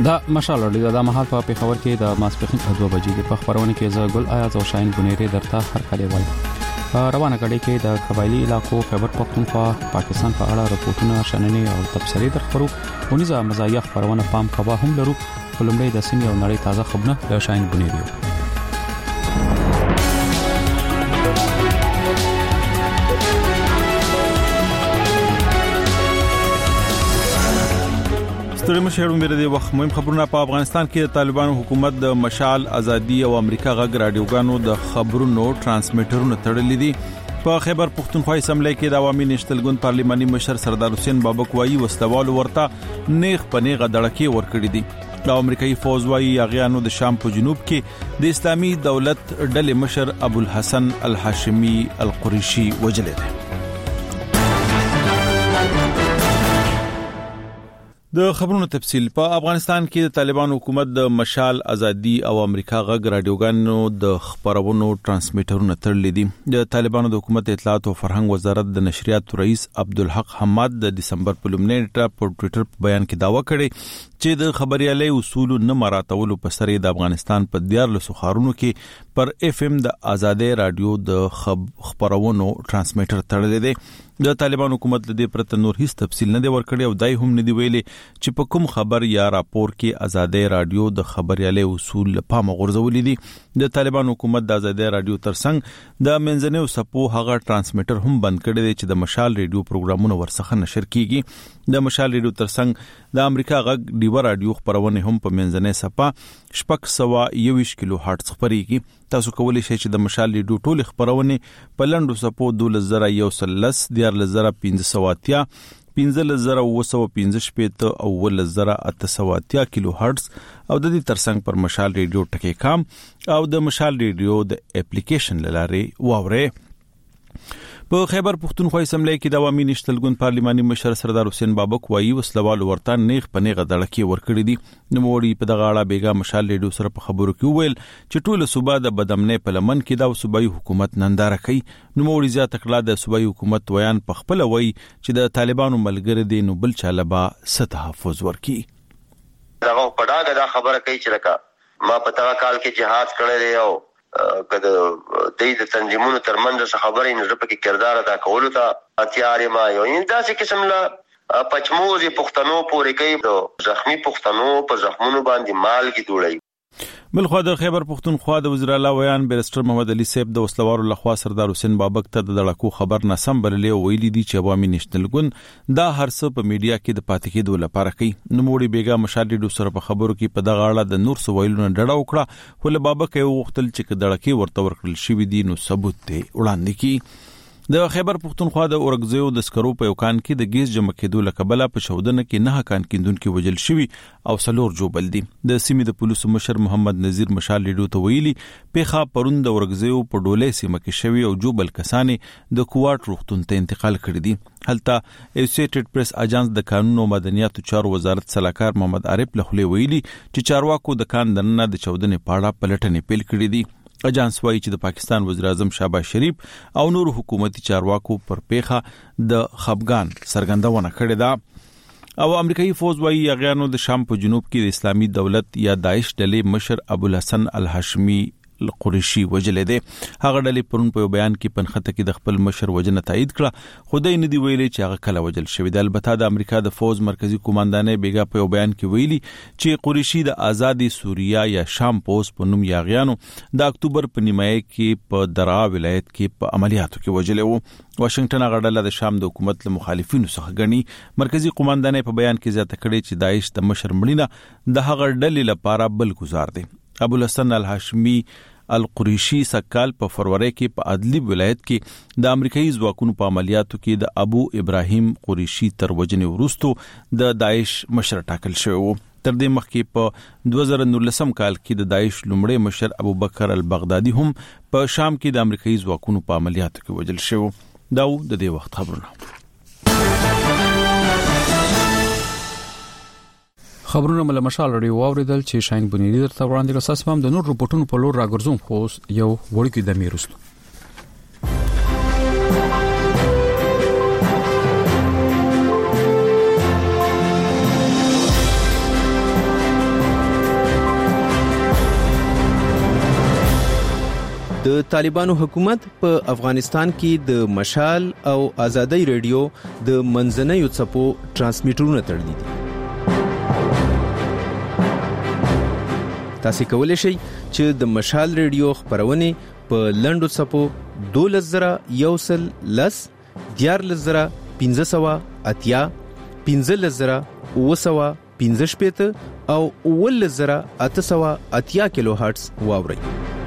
دا مشال لري دا مهال په پیښور کې د ماسپخین 2 بجې په خبرونه کې زه ګل آیات او شاهین بنيري درته هر کله وای روانه کړي کې د قبایلی علاقو خبر پختونخوا پاکستان په اړه راپورټونه شننې او تبصرې درخورو ونیزه مزایا خبرونه پام کوا هم لرو ولومړی د سیمې او نړۍ تازه خبرونه د شاهین بنيري ستړي مشهورم بیره دی وخت مهم خبرونه په افغانستان کې د طالبانو حکومت د مشال ازادي او امریکا غږ رادیوګانو د خبرونو ترانسمیټرونو تړلې دي په خیبر پختونخوا اسمبلی کې د عوامي نشتلګون پارلماني مشر سردار حسین بابک وایي وسلوال ورته نیغ پنیغه دړکې ورکړې دي د امریکایي فوج وایي اغیانو د شام په جنوب کې د اسلامي دولت ډلې مشر ابو الحسن الهاشمي القریشي وجلې دي د خبرونو تفصیل په افغانستان کې د طالبانو حکومت د مشال ازادي او امریکا غږ رادیوګانو د خبرونو ترانسمیټرونو تړلې دي د طالبانو د حکومت اطلاعات او فرهنګ وزارت د نشریات رئیس عبدالحق حماد د دسمبر په لومړۍ نیټه په ټوئیټر بیان کې داوا کړې چې د خبريالي اصول نه مراعاتولو په سر د افغانستان په 14 ښارونو کې پر اف ام د آزادې رادیو د خبرونو ترانسمیټر تړلې دي د طالبانو حکومت له دې پرته نور هیڅ تفصیل نه دی ورکړی او دای هم نه دی ویلي چې په کوم خبر یا راپور کې آزادې رادیو د خبريالي اصول په مغرضولې دي د طالبانو حکومت د آزادې رادیو ترڅنګ د منځنیو سپو هغه ترانسمیټر هم بند کړی دی چې د مشال رادیو پروګرامونه ورڅخه نشر کیږي د مشال رادیو ترڅنګ د امریکا غږ ډیو رادیو خبرونه هم په منځنۍ سپا 621 کیلو هرتز خبريږي تاسو کولی شئ چې د مشال رادیو ټول خبرونه په لندو سپو 2113 1515 1515 او 1880 کیلو هرتز او د دې ترڅنګ پر مشال رادیو ټکی کام او د مشال رادیو د اپلیکیشن لاره واوري په خیبر پختونخوا اسمبلی کې د عوامي نشتلګون پارلماني مشر سردار حسین بابک وایي وسلوال ورته نیغ پنیغه دړکې ورکړې دي نوموړي په دغه اړه بیګا مشال رادیو سره په خبرو کې ویل چې ټول صوبه د بدامنې په لمن کې د صوبایي حکومت ننداره کوي نوموړي زیاته کړه د صوبایي حکومت ویان په خپل وایي چې د طالبانو ملګری دي نو بل چالبا ستحفظ ورکي دغه پډاګه دا خبره کوي چې لکه ما په تاغه کال کې جهاد کړی دی او کله د تنظیمونو ترمنځ څه خبرې نه په کې کردار ادا کولو ته اتیارې ما یو انداسې قسم لا پچموزي پښتنو پورې کوي د زخمی پښتنو په زخمونو باندې مال کې دوړي بلخو د خیبر پختونخوا د وزیر اعلی ویان بیرستر محمد علي صاحب د وسلوارو لخوا سردار حسین بابک ته د دړکو خبر ناسم بللې ویلي دي چې عوامي نشتلګون دا هرڅه په میډیا کې د پاتې کېدو لپاره کوي نوموړي بیګا مشال رادیو سره په خبرو کې په دغه اړه د نور سویلونو ډډه وکړه ول بابک یو وختل چې دړکې ورته ورکړل شوې دي نو ثبوت ته وړاندې کی د خیبر پختونخوا د اورګزیو د سکرو په یو کان کې د ګیس جمع کېدو لکبله په شودنه کې نه کان کیندونکو وجل شوی او سلور جوبل دي د سیمې د پولیسو مشر محمد نذیر مشال رادیو ته ویلي پیخه پروند د اورګزیو په ډولې سیمه کې شوی او جوبل کسانې د کوارټ روغتون ته انتقال کړی دي هلته ایسوسییټډ پریس اجانس د قانون او مدنیاتو چارو وزارت سلاکار محمد عارف لخلی ویلي چې چارواکو د کان دننه د چودنې پاړه پلټنې پیل کړې دي اجانس وايي چې د پاکستان وزیر اعظم شهباز شریف او نور حکومتي چارواکو پر پیخه د خفګان سرګندونه کړې ده او امریکایي فوج وايي اغیانو د شام په جنوب کې د اسلامي دولت یا داعش ډلې مشر ابو الحسن الهاشمي القریشي وجلې ده هغه ډلې پرون په بیان کې پنخته کې د خپل مشر وجنه تایید کړه خدای نه دی ویلي چې هغه کله وجل شوی د البته د امریکا د فوج مرکزی کمانډانې بیګا په بیان کې ویلي چې قریشي د آزادي سوریا یا شام پوس په نوم یاغیانو د اکتوبر په نیمایي کې په درعا ولایت کې په عملیاتو کې وجلې وو واشنگټن غړډله د شام د حکومت له مخالفینو څخه غني مرکزی کمانډانې په بیان کې زیاته کړې چې داعش د مشر مړینه د هغه ډلې لپاره بل گزار دی ابو الحسن الهاشمي القریشي سکال په فروری کې په ادلب ولایت کې د امریکایي ځواکونو په عملیاتو کې د ابو ابراهیم قریشي تر وجنې وروستو د داعش مشر ټاکل شوی وو تر دې مخکې په 2019 کال کې د داعش لومړی مشر ابو بکر البغدادي هم په شام کې د امریکایي ځواکونو په عملیاتو کې وجل شوی دا د دې وخت خبرونه خبرونه مله مشال لري واوریدل چې شاهین بنيري درته وړاندې کړه اساس هم د نور رپورټونو په لور راګرځوم خو یو وړکی د میرستو د طالبانو حکومت په افغانستان کې د مشال او ازادي رادیو د منځنیو څپو ترانسمیټرونه تړلي دي. تاسو کولی شئ چې د مشال رادیو خبرونه په لنډو څپو 12,110 14,580 15,915 او 11,880 کیلو هرتز واوري.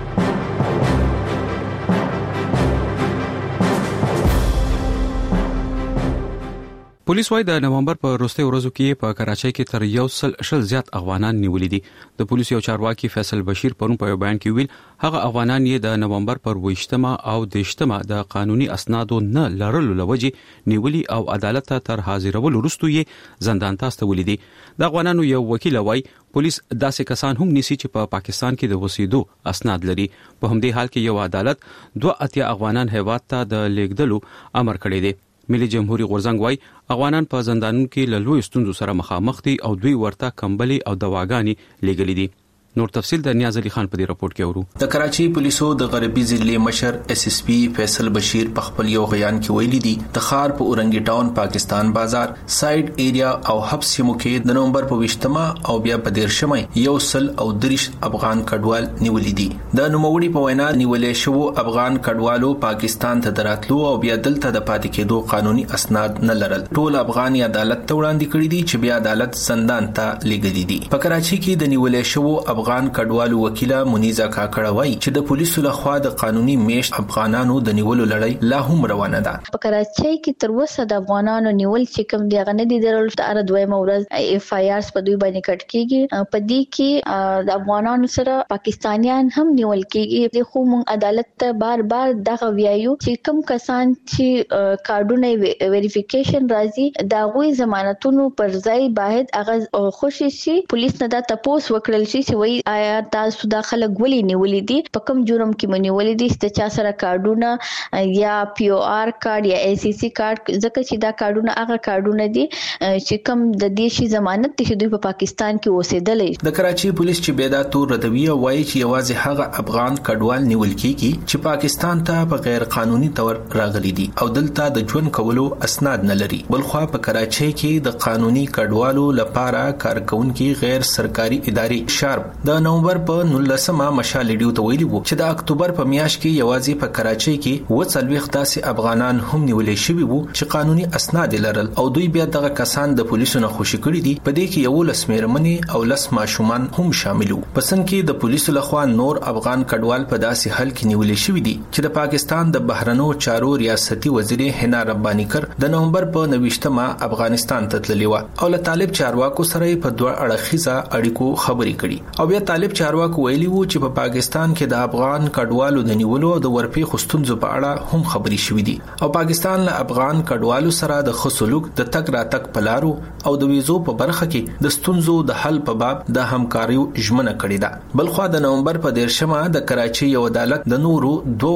پولیس وايي د نومبر په وروستي ورځو کې په کراچۍ کې تر 100 زیات افغانان نیولې دي. د پولیس یو چارواکي فیصل بشیر پرون په بیان کې ویل هغه افغانان یې د نومبر پر 28 او 30 د قانوني اسنادو نه لرلو لوجه نیولې او عدالت ته تر حاضرولو وروسته یې زندان ته استولې دي. د افغانانو یو وکیل وايي پولیس داسې کسان هم نیسي چې په پاکستان کې د وسیدو اسناد لري. په همدې حال کې یو عدالت 2 افغانان هیواد ته د لیږدلو امر کړی دی. ملي جمهوریت غورزنګ وايي افغانان په زندانونو کې له لوی ستونزو سره مخامخ دي او دوی ورته کمبلي او دواګانی لګلې دي. نور تفصيل د نیاز علي خان په دې راپورټ کې اورو. د کراچي پولیسو د غربي ضلع مشر اس اس پی فیصل بشیر په خپل یو بیان کې ویلي دي د خار په اورنګي ټاون پاکستان بازار سايد ایریا او حبس موقع د نومبر په 20 او بیا په 13 یو سل او 30 افغان کډوال نیولې دي. د نوموړي په وینا نیولې شو افغان کډوالو پاکستان ته دراتلو او بیا دلته د پاتې کېدو قانوني اسناد نه لرل. ټول افغاني عدالت ته وړاندې کړی دي چې بیا عدالت زندان ته لېږلي دي. په کراچي کې د نیولې شو افغان کډوالو وکیله منیزه کاکړه وایي چې د پولیسو لخوا د قانوني میشت افغانانو د نیولو لړۍ لا هم روانه ده. په کراچۍ کې تر اوسه د افغانانو نیول چې کوم دی غنه دي درول تر دویمه ورځ اف آی آر په دوی باندې کټ کیږي. په دې کې د افغانانو سره پاکستانیان هم نیول کیږي. د خو مون عدالت ته بار دغه ویایو چې کوم کسان چې کارډونه ویریفیکیشن راځي دا غوي ضمانتونو پر ځای باید هغه خوشي شي پولیس نه دا تپوس وکړل شي چې وایي آیا تاسو داخله غولي نیولې دي په کوم جرم کې منیولې دي چې چا سره کارډونه یا پی او آر کارت یا ای سی سی کارت ځکه چې دا کارډونه هغه کارډونه دي چې کوم د دیشي ضمانت چې دوی په پاکستان کې اوسېدلې. د کراچي پولیس چې بیدا تور ردوی وایي چې یوازې هغه افغان کډوال نیول کیږي چې پاکستان ته په غیر قانوني تور راغلي دي او دلته د ژوند کولو اسناد نه لري. بلخوا په کراچي کې د قانوني کډوالو لپاره کارکونکو غیر سرکاري ادارې شارپ د نومبر په 19 مشال ریډیو ته ویلي وو چې د اکتوبر په میاشت کې یوازې په کراچۍ کې 40 داسې افغانان هم نیولې شوي وو چې قانوني اسناد لرل او دوی بیا دغه کسان د پولیسو نه خوشي کړي دي. په دې کې یو لس میرمنې او لس ماشومان هم شامل وو. پسند کې د پولیسو لخوا نور افغان کډوال په داسې حل کې نیولې شوي دي چې د پاکستان د بهرنیو چارو ریاستي وزیر حنا ربانی کر د نومبر په 29 افغانستان ته تللی و او له طالب چارواکو سره په دوه اړخیزه اړیکو خبرې کړي او بیا طالب چارواکو ویلي وو چې په پاکستان کې د افغان کډوالو د نیولو او د ورپې خستونزو په اړه هم خبرې شوې دي او پاکستان له افغان کډوالو سره د خصلوک د تک راتک پلارو او د ویزو په برخه کې د ستونزو د حل په باب د همکاریو ژمنه کړې ده. بلخوا د نومبر په 13 د کراچي یو عدالت د نورو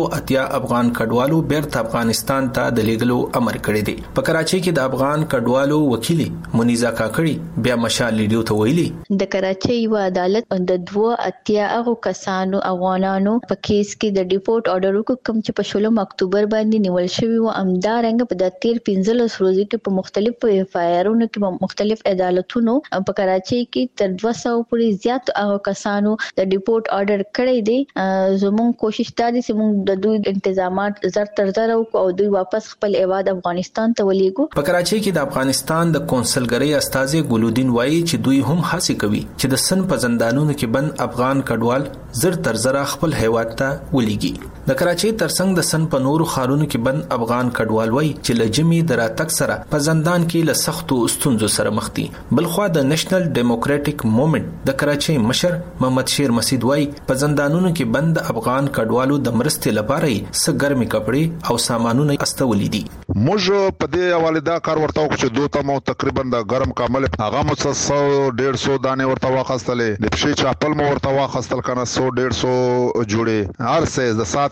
2 افغان کډوالو بیرته افغانستان ته د لیږلو امر کړی دی. په کراچي کې د افغان کډوالو وکیل منیزه کاکړي بیا مشال ریډیو ته ویلي د کراچي یو عدالت د 2 هغه کسانو افغانانو په کیس کې د ډیپورت آرډر کوم چې په 16 اکتوبر باندې نیول شوی و امدارنګ په د 15 ورځې کې په مختلفو اف آی آرونو کې مختلف عدالتونو په کراچۍ کې تر 200 پورې زیات هغه کسانو د ډیپورت آرډر کړی دی. زموږ کوشش دا دی چې موږ د دوی انتظامات زر تر زر او دوی واپس خپل ایواد افغانستان ته ولېږو. په کراچۍ کې د افغانستان د کونسلګری استاذ ګلودین وایي چې دوی هم هڅه کوي چې د سن په زندانونو کې بند افغان کډوال زر تر زر خپل هیواد ته ولېږي. د کراچۍ ترڅنګ د سن په نورو ښارونو کې بند افغان کډوال وایي چې لجمی دراتک سره په زندان کې له سختو ستونزو سره مخ دي. بلخوا د نېشنل ډیموکراټک موومېنټ د کراچۍ مشر محمد شیر مسعود وایي په زندانونو کې بند افغان کډوالو د مرستې لپاره یې څه ګرمي کپړې او سامانونه استولې دي. موږ په دې حواله دا کار ورته وکړو چې دوه مو تقریبا د ګرم کامل هغه مو 100-150 دانه ورته واخستلې د پښې چاپل مو ورته واخستل کنه 100-150 جوړې هر څه د سات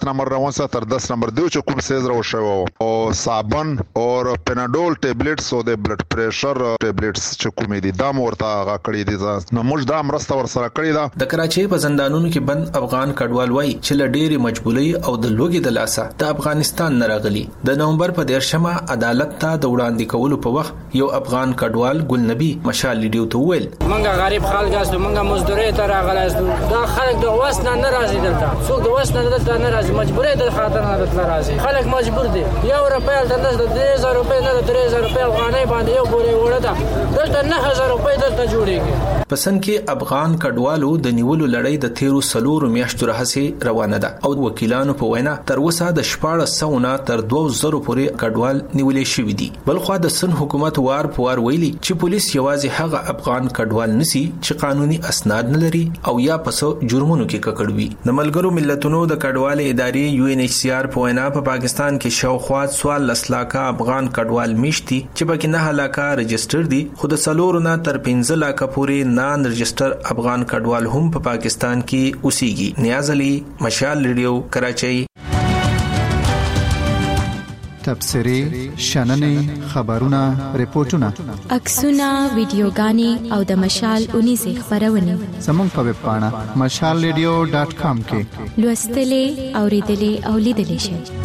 7 نمبر روان سره تر 10 نمبر دیو چې کوم سیز راو شو او صابن او پیناډول ټابلیټس او د بلډ پریشر ټابلیټس چې کومې دي دا مورته غا کړی دي نو موږ دا مرسته ور سره کړی دا. د کراچۍ په زندانونو کې بند افغان کډوال وای چې لډېری مجبوري او د لوګي د لاسه د افغانستان نه راغلي. د نومبر په 13مه عدالت ته د وړاندې کولو په وخت یو افغان کډوال ګل نبی مشال لیډیو ته ویل منګه غریب خلک اسو منګه مزدوري ته راغلی اسو دا خلک د وسنه نه راځي دلته څوک د وسنه دلته نه راځي مجبوري د خاطر نه دلته راځي خلک مجبور دي یو روپیا دلته 3000 روپیا نه 3000 روپیا افغاني باندې یو بوري وړه ده دلته 9000 روپیا دلته جوړيږي. پسند کې افغان کډوالو د نیولو لړۍ د 13 میاشتو راهسي روانه ده او وکیلانو په وینا تر اوسه د 1400 نه تر 2000 پورې کډوال نیولې شوې دي. بلخو د سن حکومت وار په وار ویلي چې پولیس یوازې هغه افغان کډوال نسی چې قانوني اسناد نه لري او یا پسو جرمونو کې ککړوي. د ملګرو ملتونو د کډوال ادارې UNHCR په وینا په پاکستان کې شاوخوا 14 لکه افغان کډوال میشتي چې پکې 9 لکه رجسټر دي خو د 4 نه تر 15 لکه پورې نان رجسټر افغان کډوال هم په پاکستان کې اوسېږي. نیاز علي مشال ریډیو کراچۍ. تبصرې شننې خبرونه ریپورتونه عکسونه ویډیوګانې او د مشال 19 خبرونه زموږ په ویب پاڼه mashalradio.com کې لوستلې اوریدلې او لیدلې شئ.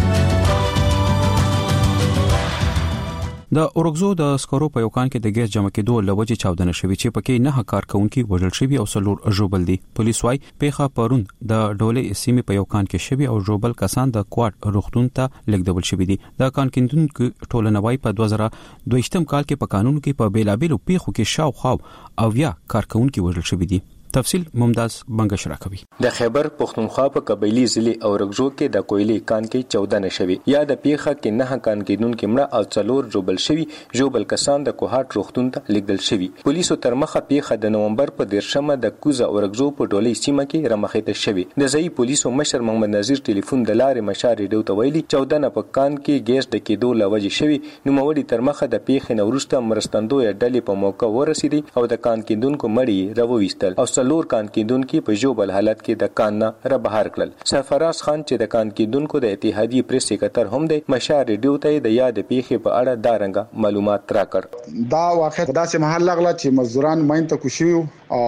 د اورګزو د سکرو په یو کان کې د ګیس جمع کېدو لوجه چاودنه شوې چې پکې 9 کارکونکو وژل شوي او 4 ژوبل دي. پولیس وايي پیښه پرون د ډولې سیمې په یو کان کې شوي او ژوبل کسان د کوارټ روغتون ته لیږدول شوي دي. د کان کیندونکو ټولنوي په 2022 کال کې په قانون کې په بیلابیلو پیښو کې شاوخوا او یا کارکونکو وژل شوي دي. تفصیل ممتاز بنگش راکوي. د خیبر پختونخوا په قبایلی ضلع اورګزو کې د کویلې کان کې 14 نشوي یا د پیښه کې 9 کان کېدونکو مړه او 4 جوبل شوي جوبل کسان د کوهات روغتون ته لیږدل شوي. پولیسو تر مخه پیښه د نومبر په 13مه د کوزه اورګزو په ډولې سیمه کې رمخېته شوي. د ځای پولیسو مشر محمد نذیر ټلیفون د لارې مشار ریډیو ته ویلي 14 په کان کې ګیس د کېدو لوجه شوي. نو موړي تر مخه د پیښې نورسته مرستندوی ډلې په موقع ورسېدي او د کان کېدونکو مړي راوويستل او 4 کان کېدونکو په جوبل حالت کې د کان نه را بهر کړل. سرفراز خان چې د کان کېدونکو د اتحادیې پریس سکرټر هم دی مشار ریډیو ته د یاد پیښې په اړه دارنګه معلومات راکړ. دا واقع داسې محل لغله چې مزدوران ماین ته کوشي او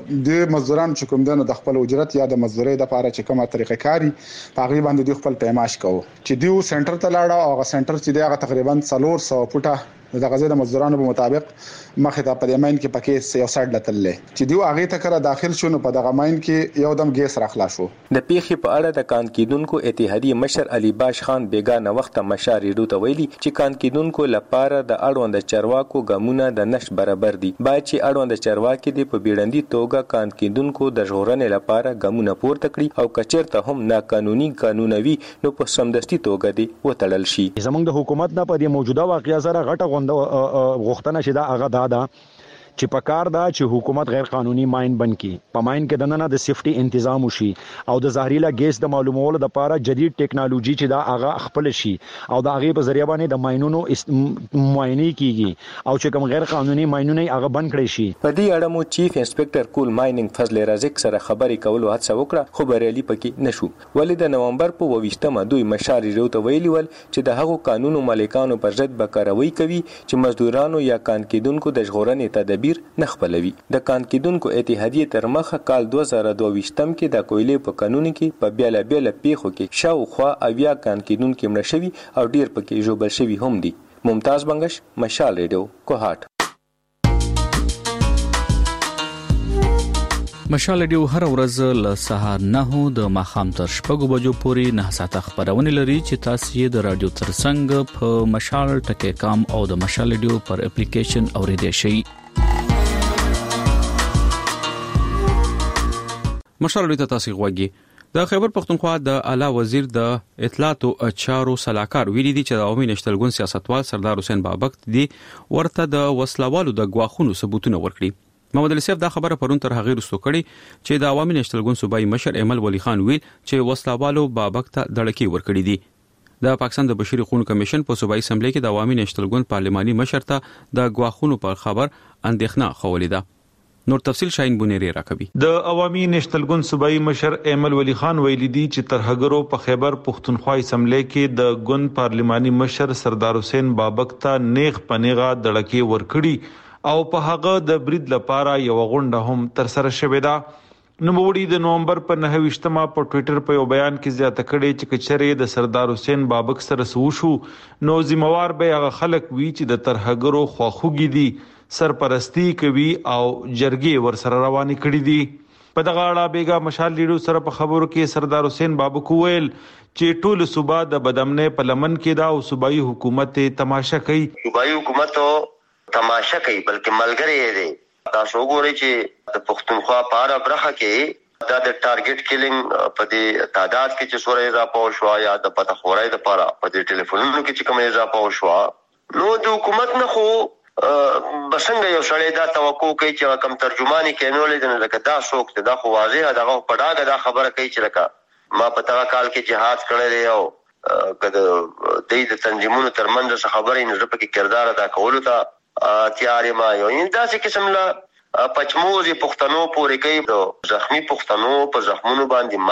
د مزدوران چې کوم دنه د خپل اجرت یا د مزدوري د لپاره چې کومه طریقه کاری په غیبه د خپل پیماش کوي چې دیو سنټر ته لاړه او هغه سنټر چې دغه تقریبا 400 فوټه د غزې د مزدورانو په مطابق مخه ته په ماین کې پکې 160 لتلې چې دیو هغه ته کړه داخل شو نو په دغه ماین کې یو دم ګیس راخلا شو. د پیښې په اړه د کان کېدونکو اتحادیې مشر علي باش خان بیگانه وخت مشار ریډیو ته ویلي چې کان کېدونکو لپاره د اړوند چارواکو ګامونه د نش برابر دي. باید چې اړوند چارواکي د په بیړندي توګه کان کېدونکو د ژغورنې لپاره ګامونه پورته کړي او کچېرته هم ناقانوني قانونوي نو په سمدستي توګه دي وتړل شي. زمونږ د حکومت نه په دې موجوده واقعیا سره غټه غوښتنه شي دا هغه دا چې په کار دا چې حکومت غیر قانوني ماین بند کړي په ماین کې دنه د سیفټي تنظیم وشي او د زهريلا ګیس د معلومولو لپاره جدید ټیکنالوژي چې دا هغه خپل شي او دا هغه په ذریعہ باندې د ماینونو معاینه کیږي او چې کوم غیر قانوني ماینونه هغه بند کړي شي. په دې اړه مو چیف انسپکټر کول مایننګ فضل رازق سره خبرې کولو هڅه وکړه خو بریالي پکې نشو. ولې د نومبر په 28مه دوی مشار ریډیو ته ویلي ول چې د هغو قانونو مالکانو پر ضد به کاروي کوي چې مزدورانو یا کان کېدونکو د ژغورنې تدابیر نه خپلوي. د کان کېدونکو اتحادیې تر مخه کال 2022 کې د کویلې په قانون کې په بیل پیښو کې شاوخوا اویا کان کېدونکو مړه شوي او ډیر پکې ژوبل شوي هم دي. ممتاز بنگش مشال ریډیو کوهات. مشال ریډیو هر ورځ له سهار 9 د ماښام تر 6 بجو پورې 9 ساعته خبرونه لري چې تاسو یې د رادیو ترڅنګ په مشال ټکی کام او د مشال ریډیو پر اپلیکیشن اوریدئ شئ. مشال ریډیو تاسو غوږی د خیبر پختونخوا د اعلی وزیر د اطلاعات او چارو صلاحکار ویلي دي چې د عوامي نشتلګون سیاستوال سردار حسین بابک دی ورته د وسلوالو د غواخونو ثبوتونه ورکړي. محمد علي صاحب دا خبره پرون تر هغه رسو کړي چې د عوامي نشتلګون صوبایي مشر ایمل ولی خان ویل چې وسلوالو بابک ته دړکی ورکړي دي. د پاکستان د بشري حقوقو کمیشن په صوبایي اسمبلی کې د عوامي نشتلګون پارلماني مشر ته د غواخونو پر خبر اندېښنه خولې ده. نور تفصیل شاهین بونيري راکوي. د عوامي نېشنل ګوند صوبایي مشر ایمل ولی خان ویلي دي چې ترهګرو په خیبر پختونخوا اسمبلی کې د ګوند پارلماني مشر سردار حسین بابک ته نیغ پنیغه دړکې ورکړي او په هغه د برید لپاره یو غونډه هم تر سره شوې ده. نوموړي د نومبر په 9 په ټوئیټر په یو بیان کې زیاته کړې چې کچره د سردار حسین بابک سره سوشو نو ذمہوار به هغه خلک وی چې د ترهګرو خواخوږي دي سرپرستی کوي او جرګې ورسره رواني کړې دي. په دغه اړه بیګا مشال لیډو سره په خبرو کې سردار حسین بابک ویل چې ټول صوبا د بدامنې په لمن کې دا او صوبایي حکومت تماشا کوي. صوبایي حکومت تماشا کوي بلکې ملګری دی. تاسو وګورئ چې د پښتونخوا په اړه برخه کې دا د ټارګټ کیلینګ په دې تعداد کې چې سورې اضافه وشو یا د پته خورای د لپاره په دې ټلیفونونو کې چې کوم اضافه وشو نو د حکومت نه خو بسنګ یو شړې دا توقع کوي چې کوم ترجمانی کینولې د لکه دا شوک دا خو واضح دغه پډاګه دا خبره کوي چې لکه ما په تاغه کال کې جهاد کړی دی او کله د تنظیمونو ترمنځ څه خبرې نه پکې کردار ادا کولو ته تیارې ما یو انداسې قسم لا پچموزي پښتنو پورې کوي د زخمی پښتنو په زخمونو باندې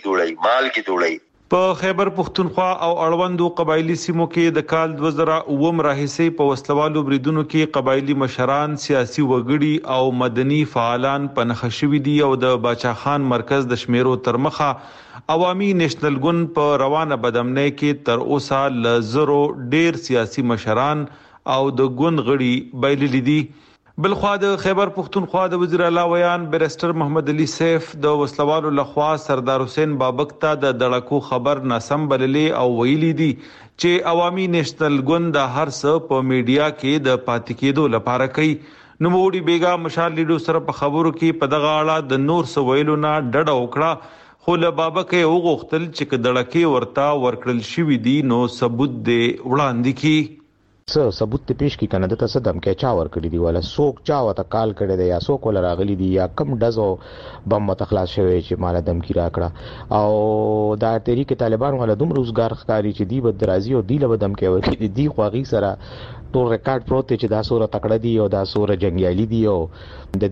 مال کې دوړي. په خیبر پختونخوا او اړوندو قبایلی سیمو کې د کال 2009 راهیسې په وسلوالو بریدونو کې قبایلی مشران سیاسي وګړي او مدني فعالان په نخښوي دي او د باچا خان مرکز د شمیرو ترمخه عوامي نېشنل ګوند په روانه بدامنۍ کې تر اوسه لزرو ډیر سیاسي مشران او د ګوند غړي بایللي دي. بلخوا د خیبر پختونخوا د وزیر اعلی ویان بیرسټر محمد علي سیف د وسلوالو لخوا سردار حسین بابک ته د دړکو خبر ناسم بللې او ویلي دي چې عوامي نېشنل ګوند د هر څه په میډیا کې د پاتې کېدو لپاره کوي. نوموړي بیګا مشال لیډو سره په خبرو کې په دغه اړه د نور سویلو نه ډډه وکړه خو له بابک یې وغوښتل چې دړکې ورته ورکړل شوې دي نو ثبوت دې وړاندې کړي. ثبوت ته پیش کی کنه د ته صدم کې چا ور کړی دی ولا سوک چا وته کال کړی دی یا سوک ول راغلی دی یا کم ډزو بم متخلاص شوی چې مال دم کی راکړه او دا تحریک طالبان ولا دوم روزګار ښکاری چې دی بد راضی او دی له دم کې ور کړی دی خواغي سره ټول ریکارډ پروت چې دا سوره تکړه دی او دا سوره جنگیالي دی او د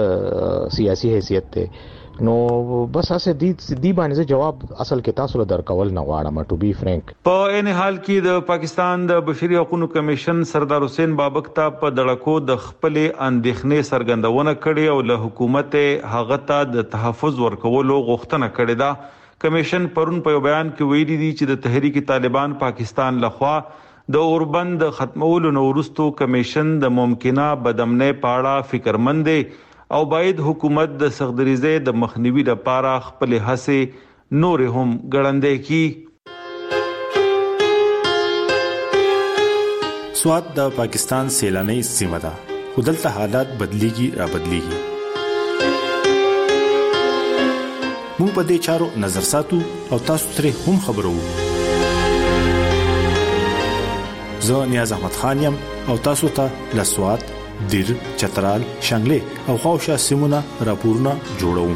دې سیاسي حیثیت ته نو بس اسه دی باندې جواب اصل کې تاسو له درکول نه غواړم ټو بی فرانک. په ان حال کې د پاکستان د بشري حقوقو کمیشن سردار حسین بابک ته په دړکو د خپل اندېښنې څرګندونه کړې او له حکومت هغه ته د تحفظ ورکولو غوښتنه کړې ده. کمیشن پرون په بیان کې ویلي دي چې د تحریک طالبان پاکستان لخوا د اوربند ختمولو نورستو کمیشن د ممکنه بدامنۍ په اړه فکرمند دی او باید حکومت د سغدریزې د مخنیوي لپاره خپل هڅې نور هم ګړندې کړي. سواد د پاکستان سیلاني سیمه ده خو دلته حالات بدلیږي را بدلیږي. موږ په دې چارو نظر ساتو او تاسو ترې هم خبرو. زه نیاز احمد خان یم او تاسو ته لسواد دیر چترال شنګله او خوشا سیمونه راپورونه جوړو.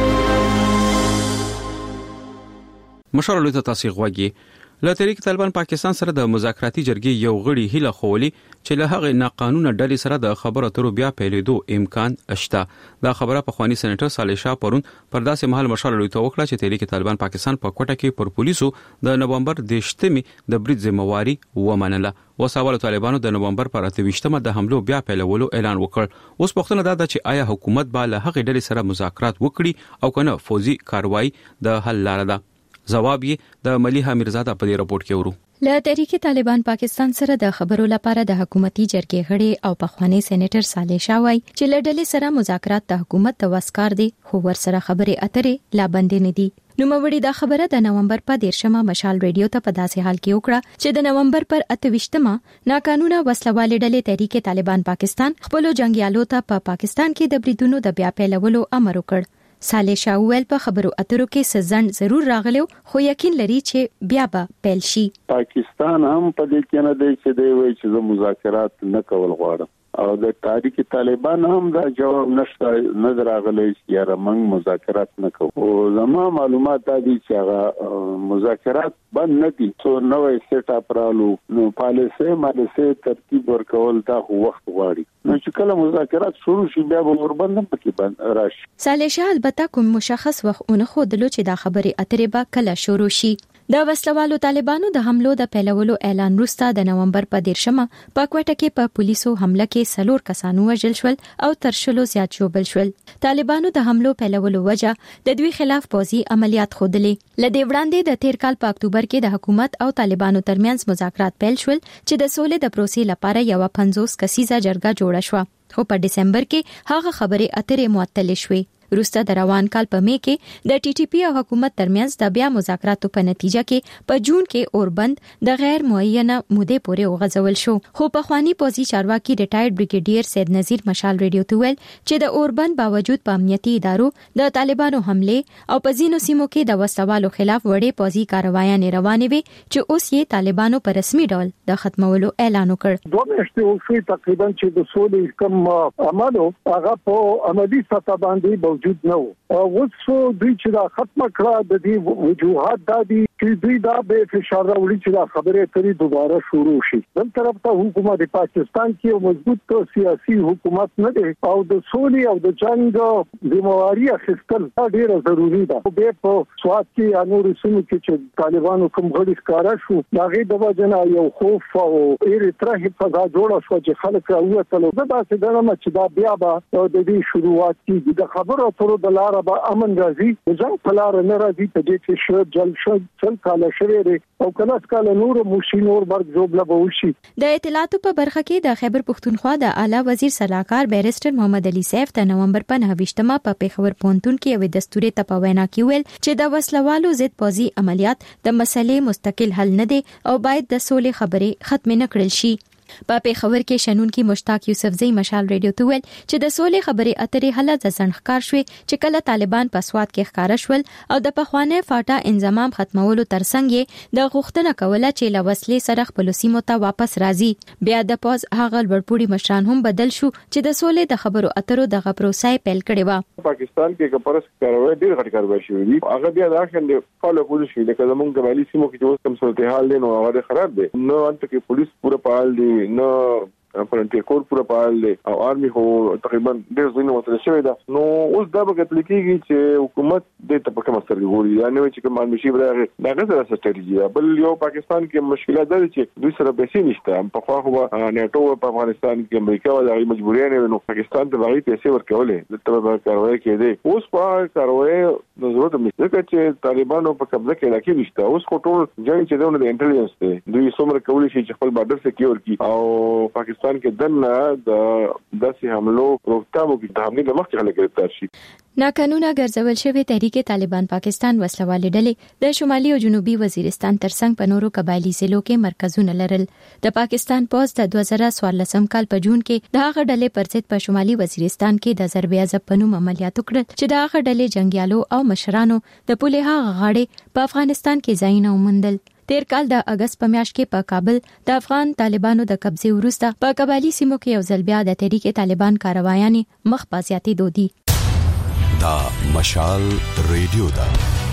مشر لوی تاسو غوږی له تحریک طالبان پاکستان سره د مذاکراتي جرګې یو غړي هیله خولي چې له هغه ناقانونه ډلې سره د خبرو اترو بیا پیلېدو امکان شته. دا خبره په خواني سېنیټر صالح شاه پرون پر داسې مهال مشر لوی ته وکړه چې تحریک طالبان پاکستان په کوټه کې پر پولیسو د نومبر 10 د برید ذمہواری ومنله. وساوال طالبانو د نومبر پر 28 د حملو بیا پیلولو اعلان وکړ. اوس پوښتنه ده چې آیا حکومت به له هغه ډلې سره مذاکرات وکړي او کنه فوزي کاروایی د حل لاره ده؟ جواب یې د ملیحه میرزاده په دې رپورت کې ورو. له تحریک طالبان پاکستان سره د خبرو لپاره د حکومتي جرګې غړي او پخوانی سېنیټر صالح شاه وای چې له ډلې سره مذاکرات د حکومت د وسکار دي خو ور سره خبرې اترې لا بندې نه دي. نو موري دا خبره د نومبر په 13 مشال ریډیو ته په داسې حال کې وکړه چې د نومبر پر 28 ناقانونه وسلوال ډلې تحریک طالبان پاکستان خپل جنگیالو ته په پاکستان کې د بریدونو د بیا پیلولو امر وکړ. صالح شاه ویل په خبرو اترو کې سزن ضرور راغلو خو یقین لري چې بیا به پیل شي. پاکستان هم په دې کې نه دی چې دی وایي چې مذاکرات نه کول غواړم. او د تحریک طالبان هم دا جواب نشته نظر راغلی چې یاره موږ مذاکرات نه کوو. زما معلومات دي چې هغه مذاکرات بند نه دي، څو نوې سیټ اپ رالو نو پالیسي ترتیب ورکول دا وخت غواړي. نو چې کله مذاکرات شروع شي بیا به وربند پکې بند راشي. صالح شاه البته کوم مشخص وخت اون خو دلو چې دا خبره اترې به کله شروع شي. د وسلوالو طالبانو د حملو د پیلولو اعلان وروسته د نومبر په 13مه په کوټه کې په پولیسو حمله کې 4 کسانو وژل شول او تر 10 زیات ژوبل شول. طالبانو د حملو پیلولو وجه د دوی خلاف پوځي عملیات خوده. لدې وړاندې د تیر کال په اکتوبر کې د حکومت او طالبانو ترمنځ مذاکرات پیل شول چې د سولې د پروسې لپاره یو 50 کسیزه جرګه جوړه شوه، خو په دسمبر کې هغه خبرې اترې معطل شوې. روسته د روان کال په می کې د ټي ټي پی او حکومت ترمنځ د بیا مذاکراتو په نتیجه کې په جون کې اوربند د غیر معینه مودې پورې وغځول شو. خو په خواني پوزي چارواکي ریټایرډ بریګیډیر سید نذیر مشال ریډیو ته ویل چې د اوربند باوجود په امنیتي ادارو د طالبانو حمله او په ځینو سیمو کې د وسوالو خلاف وړې پوزي کاروایانې روانې وي چې اوس یې طالبانو په رسمي ډول د ختمولو اعلان وکړ. دوه میاشتې وشوي تقریبا چې د سولې کوم عملو هغه په عملي سطح باندې موجود نه و. اوس دوی چې دا ختم کړه د دې وجوهات د دې دوی دا به فشار راوړي چې دا خبره ترې دوباره شروع شي. بل طرف ته حکومت پاکستان کې مضبوط سیاسي حکومت نه دی او د سولې او د جنگ ذمہواری اخیستل ډیره ضروری ده. به په سواد کې یا نور سیمو کې چې طالبانو کوم غړي ښکارا شو هغه د وجنه یو خوف او ایرتره فضا جوړه شو چې خلک راووتل. دا څه دغه چې دا بیا به د دې شروعات کې د خبرو اترو د لار به امن راځي، ځان په لار نه راځي ته چې شو جل شو څل کال شوی او کله کال نور مشینور برګ جوړه به وشي. د اطلاعاتو په برخه کې د خیبر پختونخوا د اعلی وزیر صلاحکار بیرسټر محمد علي سیف د نومبر په 29مه په پیښور پونتون کې یو دستوري ته په وینا کې ویل چې د وسلوالو ضد پوځي عملیات د مسلې مستقل حل نه دي او باید د سولې خبرې ختم نه کړل شي. په پیښور کې شنونکي مشتاق یوسفزئی مشال ریډیو ته ویل چې د سولې خبرې اترې حل د ځنډ شوې چې کله طالبان په سواد کې ښکارا شول او د پخواني فاټا انضمام ختمولو ترڅنګ د غوښتنه کوله چې له وسلې سره خپل سیمو ته واپس راځي. بیا د پوز هغه لوړپوړي مشران هم بدل شو چې د سولې د خبرو اترو د غپروسای پیل کړي و. پاکستان کې کپرس کاروي ډیر غټ کاروي شوې دي. هغه بیا د اخر د فالو کول شي د زمونږ د مالي سیمو کې چې اوس کوم صورتحال دی نو هغه خراب دی. نو انت کې پولیس پورا فعال دي، نو فرنټیر کور پورا فعال دی او آرمي هو تقریبا ډېر زینو وتل شوی دا. نو اوس دا به کتل کېږي چې حکومت د تپکه مسترګ ګوري یا نه چې کوم مشي برغه دا غزره ستراتیژي. بل یو پاکستان کې مشکلات ده چې دوی سره پیسې نشته. په خو هو نیټو په افغانستان کې امریکا او د مجبورۍ نه نو پاکستان ته باندې پیسې ورکولې د تبع کاروي کې دي. اوس په کاروي د ضرورت مستقه چې طالبانو په قبضه کې علاقې نشته. اوس ټول ځای چې دونه د انټيليجنس دی دوی څومره کولی شي چې خپل بارډر سکیور کړي او پاکستان کې دنه د داسې حملو روکتابو کې د حملې د مخکې خلک گرفتار شي. ناقانونه ګرځول شوی تحریک طالبان پاکستان وسلوالې ډلې د شمالي او جنوبي وزیرستان ترڅنګ په نورو قبایلی ضلعو کې مرکزونه لرل. د پاکستان پوز د 2014 کال په جون کې د هغه ډلې پر ضد په شمالي وزیرستان کې د ضرب عضب په نوم عملیات وکړل چې د هغه ډلې جنگیالو او مشرانو د پوله هغه غاړې په افغانستان کې ځایونه ومندل. تیر کال د اگست په میاشت کې په کابل د افغان طالبانو د قبضې وروسته په قبایلی سیمو کې یو ځل بیا د تحریک طالبان کاروایانې مخ په زیاتېدو دي. دا مشال ریډیو دا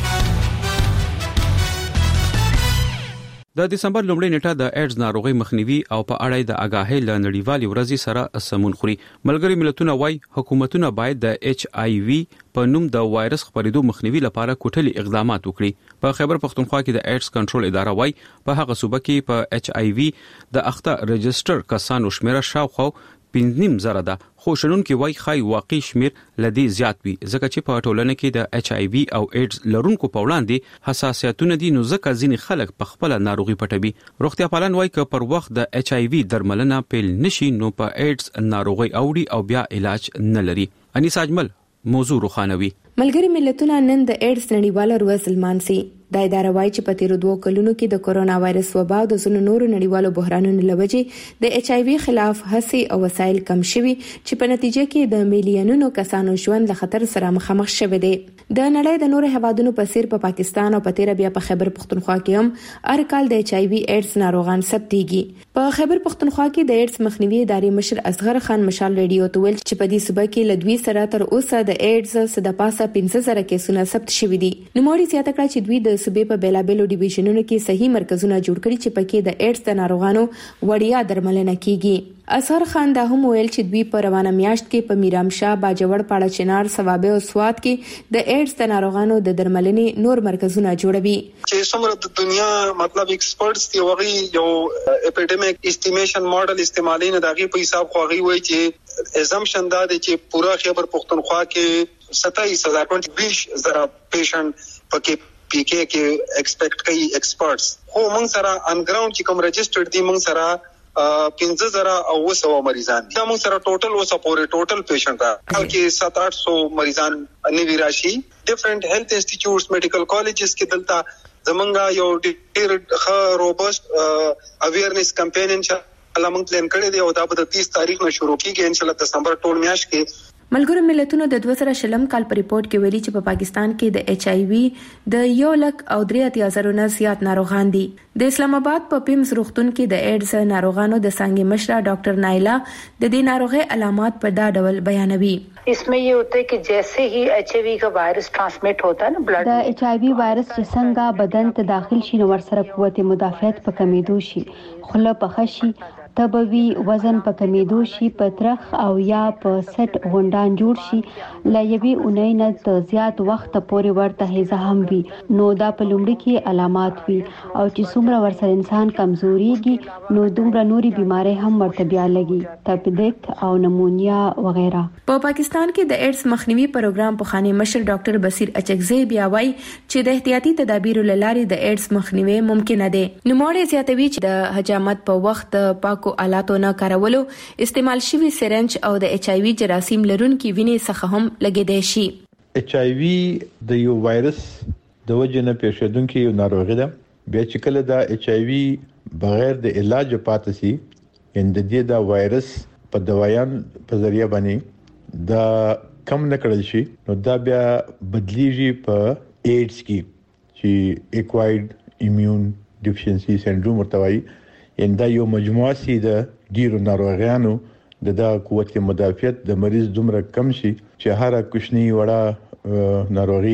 د دسمبر لومړۍ نیټه د ایډز ناروغي مخنیوي او په اړه د آگاهۍ ل نړیوالې ورځې سره سمون خوري. ملګری ملتونه وايي حکومتونه باید د ایچ آی وی په نوم د وایرس خپرېدو مخنیوي لپاره کوټلي اقدامات وکړي. په خیبر پختونخوا کې د ایډز کنټرول اداره وايي په هغه صوبه کې په ایچ آی وی د اخته رجستر کسانو شمیره شاوخوا 5.5 ده، خو شنونکي وايي خای واقعي شمیر لدی زیات وي ځکه چې په ټولنه کې د ایچ آی وی او ایډز لرونکو په وړاندې حساسیتونه دي، نو ځکه ځینې خلک په خپل ناروغي پټوي. روغتیا پالان وايي ک پر وخت د ایچ آی وی درملنه پیل نشي نو په ایډز ناروغي اوړي او بیا علاج نه لري. انیس اجمل موضوع روخانوي. ملګری ملتونه نن د ایډز نړیواله ورځ لمانځي. د اداره وايي چې په تیر 2 کلونو کې د کورونا وایرس وبا او د ځینو نورو نړیوالو بحرانونو لوجې د ایچ آی وی خلاف هڅې او وسایل کم شوي چې په نتیجه کې د میلیونونو کسانو ژوند له خطر سره مخامخ شوی دی. د نړۍ د نورو هیوادونو په څیر په پاکستان او په تیر بیا په خیبر پختونخوا کې هم هر کال د ایچ آی وی ایډز ناروغان ثبتېږي. په خیبر پختونخوا کې د ایډز مخنیوي ادارې مشر اصغر خان مشال ریډیو ته ویل چې په دې صوبه کې لدوی سره تر اوسه د ایډز د پاسه 15000 کیسونه ثبت شوي دي. نوموړي زیاته کړه چې دوی د صوبې په بیلابېلو ډیویژنونو کې صحیح مرکزونه جوړ کړي چې پکې د ایډز د ناروغانو وړیا درملنه کیږي. اصغر خان دا هم ویل چې دوی په روانه میاشت کې په میرامشاه، باجوړ، پاړه چنار، سوابه او سوات کې د ایډز د ناروغانو د درملنې نور مرکزونه جوړوي. چې څومره د دنیا مطلب ایکسپرټس دی وغي یو اپیډیمیک اسټیمیشن ماډل استعمالي نه دغه په حساب خوغي وای چې ازامپشن دا دی چې پورا خیبر پختونخوا کې 27000 پیشنټ پکې پی کې کې ایکسپیکټ کوي ایکسپرټس. خو موږ سره ان ګراوند چې کوم رجسټرډ دي موږ سره 15000 او 200 مریضان دي. دا موږ سره ټوټل اوسه پورې ټوټل پیشنټ دا کې 700-800 مریضان نیوی راشي. ډیفرنٹ هیلث انسټیټیوټس، میډیکل کالجز کې دلته زمونږه یو ډیر ښه روبست اویرنس کمپاین ان شاء الله موږ پلان کړی دی او دا به 30 تاریخ نه شروع کیږي ان شاء الله دسمبر ټول میاشت کې. ملګرو ملتونو د 2020 کال په ریپورت کې ویلي چې په پاکستان کې د ایچ آی وی د 1,83,000 نه زیات ناروغان دي. د اسلام آباد په پیمز روغتون کې د ایډز ناروغانو د څنګه مشره ډاکټر نایلا د دې ناروغي علامات په دا ډول بیانوي. इसमें ये होता है कि जैसे ही एचआईवी का वायरस ट्रांसमिट होता है ना ब्लड د एचआईवी वायरस چې څنګه بدن ته داخل شي نو ورسره قوت مدافعت په کمیدو شي، خوله په خشي، تبوي وزن په کمیدو شي، په ترخ او یا په سټ غونډان جوړ شي، لا یوي اونۍ نه ته زیات وخت پورې ورته هیزه هم وي. نو دا په لومړي کې علامات وي او چې څومره ورسره انسان کمزوريږي نو دومره نوري بيمارۍ هم ورته بیا لګي، تپدیک او نمونیا وغیرہ. په پاکستان کې د ایډز مخنیوي پروګرام په خاني مشر ډاکټر بصیر اچکزی بیا وایي چې د احتیاطي تدابیرو لاري د ایډز مخنیوي ممکن دی. نوموړي زیاتوي چې د حجامت په وخت پاکو آلاتو نه کارولو، استعمال شوی سرنج او د ایچ آی وی جراثیم لرونکي وینې څخه هم لګیدای شي. ایچ آی وی د یو وایرس د وجې نه پیښیدونکي یو ناروغي ده. بیا چې کله دا ایچ آی وی بغیر د علاج پاتې سي ان د دې دا وایرس په دوايان په ذریعہ باندې دا کم نکړل شي نو دا بیا بدلیږي په ایډز کې چې ایکوایرډ ایمیون ډیفیشنسي سنډروم ورتوي. ان دا یو مجموعه سي د ډیرو ناروغانو د قوت مدافعت د مریض دومره کم شي چې هر کوچنی وړه ناروغي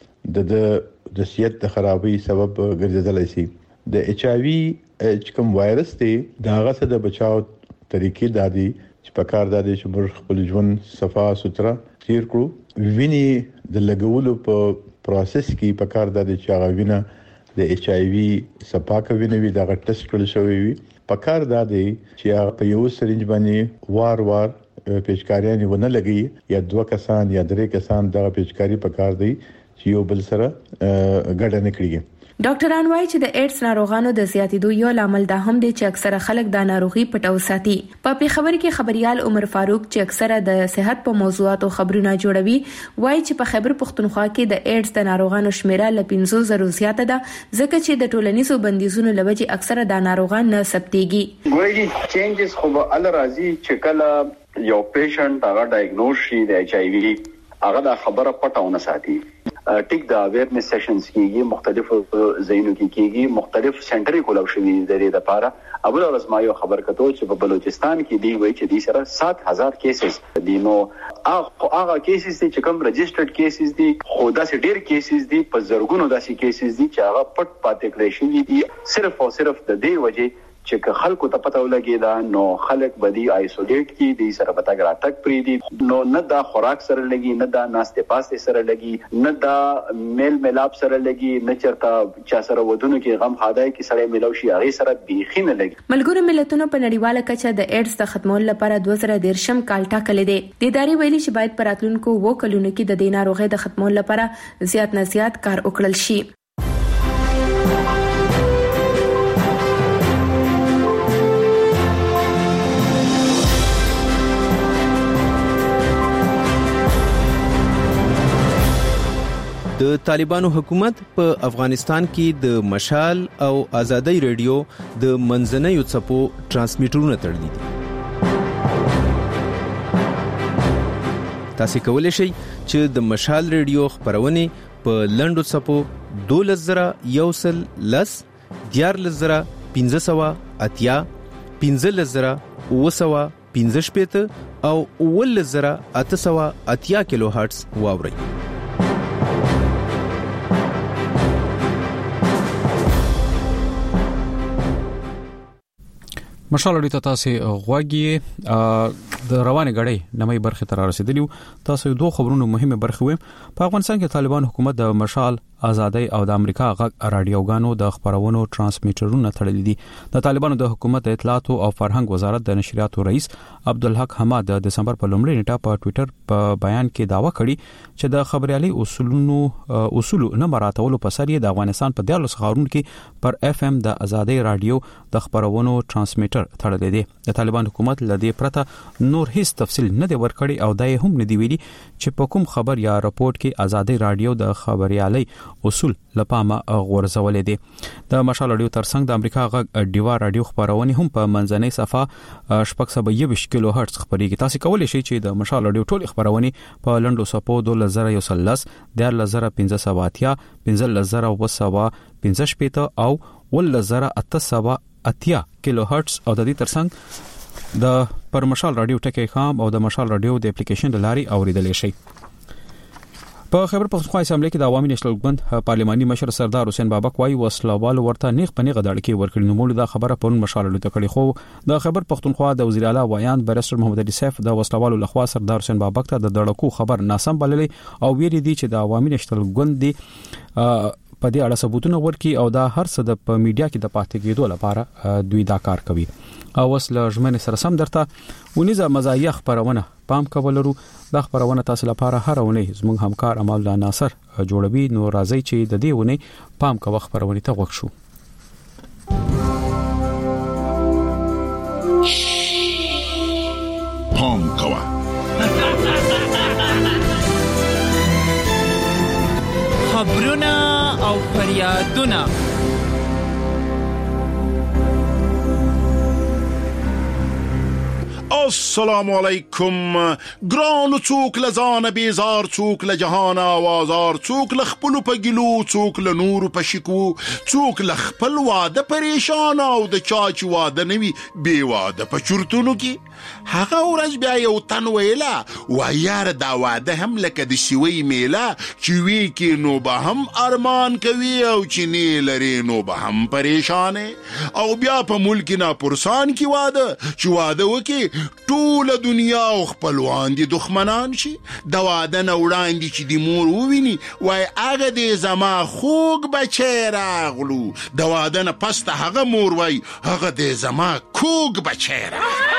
د صحت د خرابۍ سبب ګرځیدلی شي. د ایچ آی وی چې کوم وایرس دی دا غسه د بچاو طریقې دادي چې په کار دادي چې موږ خپل ژوند صفا سوتره تیر کړو. ویني د لګولو په پروسس کې په کار دادي چې هغه وینه د ایچ آی وی سپاکه وینوي دا ټیسټ کړل شوی وي. په کار دادي چې په یو سرنج باندې وار پیچکاریان ونه لګي یا 2 کسان یا 3 کسان دا پیچکاری په کار دی چې یو بل سره ګډه نه کړي. ډاکټران وايي چې د ایډز ناروغانو د زیاتیدو یو لامل دا هم دی چې اکثره خلک دا ناروغي پټو ساتي. په پیښور کې خبريال عمر فاروق چې اکثره د صحت په موضوعاتو خبرونه جوړوي وايي چې په خیبر پختونخوا کې د ایډز د ناروغانو شمیره ل 500 زیاته ده ځکه چې د ټولنیزو بندیزونو لوجې اکثره د ناروغان نه ثبتيږي. ګوري چینجز خو ال راځي چې کله یو پیشنټ هغه ډایګنوز شي د ایچ آی وی هغه د خبره پټاونه ساتي. ټیک دا اویرنس سیشنز کیږي، مختلف زینو کیږي، مختلف سنټرې کولاو شوی د دې لپاره. اول ورځ ما یو خبر کتو چې په بلوچستان کې دی وایي چې د سره 7000 کیسز دي. نو هغه کیسز چې کوم رجسټرډ کیسز دي خو دا سي ډیر کیسز دي په زرګونو داسې کیسز دي چې هغه پټ پاتې کړی شوی دي صرف او صرف د دې وجې چې خلکو ته پته ولګي دا نو خلک بدی آیسولیټ کی دي سره پتا ګراتک پری دي نو نه دا خوراک سره لګي نه دا ناشته پاسته سره لګي نه دا میل ملاب سره لګي نه چرته چا سره ودونو کې غم خادای کې سره ملو شي هغه سره بیخي نه لګي. ملګرو ملتونو په نړیواله کچه د ایډز د ختمولو لپاره 2013 کال ټاکلې دي. د ادارې ویلي چې باید په راتلونکو 2 کلونو کې د دې ناروغۍ د ختمولو لپاره زیات نه زیات کار وکړل شي. د طالبانو حکومت په افغانستان کې د مشال او آزادۍ ریډیو د منځنیو څپو ترانسمیټرونه تړلي دي. تاسو کولی شئ چې د مشال ریډیو خبرونه په لنډو څپو 12110 14580 15015 او 11880 کیلو هرتز واوري. مشال اړیته تاسو غواګي د روانه غړې نمې برخه تر رسیدلی تاسو دوه خبرونو مهمه برخه وي. په افغانستان کې طالبان حکومت د مشال آزادۍ او د امریکا غږ رادیوګانو د خبرونو ترانسمیټرونو تړلې دي. د طالبانو د حکومت د اطلاعات او فرهنګ وزارت د نشریاتو رئیس عبدالحق حماد د دسمبر په لومړۍ نیټه په ټوئیټر په بیان کې داوا کړی چې د خبريالي اصول نه مراتولو په سر د افغانستان په 14 ښارونو کې پر اف ام د آزادۍ رادیو د خبرونو ترانسمیټر تړلې دي. د طالبان حکومت لدې پرته نور هیڅ تفصیل نه دی ورکړی او دای هم نه دی ویلي چې په کوم خبر یا راپورټ کې آزادۍ رادیو د خبريالي اصول لپاره غورځولې دي. د مشال رادیو ترڅنګ د امریکا غږ ډیوا رادیو خبرونه هم په منځنۍ صفه 620 کیلو هرتز خبريږي. تاسو کولی شئ چې د مشال رادیو ټول خبرونه په لندو سپو 2013 10580 15015 او 11880 کیلو هرتز او د دې ترڅنګ د پر مشال رادیو ټکی خام او د مشال رادیو د اپلیکیشن لاري اوریدل شي. په خبر پښتونخوا اسمبلی کې د عوامي نېشنل ګوند پارلماني مشر سردار حسین بابک وايي وسلوال ورته نیغ په نیغه دړ کې ورکړي. نو موږ دا خبره په مشال رادیو ته کړې خو د خبر پښتونخوا د وزیر اعلی ویان بریسټر محمد علي سیف د وسلوال لخوا سردار حسین بابک ته د دړکو خبر ناسم بللې او ویلي دي چې د عوامي نېشنل ګوند دی په دې اړه ثبوتونه ورکړي او دا هر څه د میډیا کې د پاتې کېدو لپاره دوی دا کار کوي. او وسله ژمنه سره سم درته ونیزه مزایخ خبرونه پام کولرو د خبرونه تاسو لپاره هر ونه زموږ همکار امال الله ناصر جوړوي. نو راځي چې د دې ونه پام کوو خبرونه ته وښو. پام کوه خبرونه او فریادونه السلام علیکم. ګران څوک لزان بیزار څوک لجهان آوازار څوک لخپل په ګلو څوک له نور په شکو څوک لخپل واده پریشان او د چا چې واده نوي بی واده په چورتونو کې هغه ورځ بیا یو تن ویلا و یار دا واده هم لکه د شوی میلا چې وی کې نو به هم ارمان کوي او چې نه لري نو به هم پریشان او بیا په ملک نه پرسان کې واده چې واده وکي ټول دنیا او خپلوان دي دښمنان شي. د واده نه وړاندې چې د مور وویني وای هغه دې زما خوږ بچی راغلو. د واده نه پس ته هغه مور وای هغه دې زما کوږ بچی راغلو.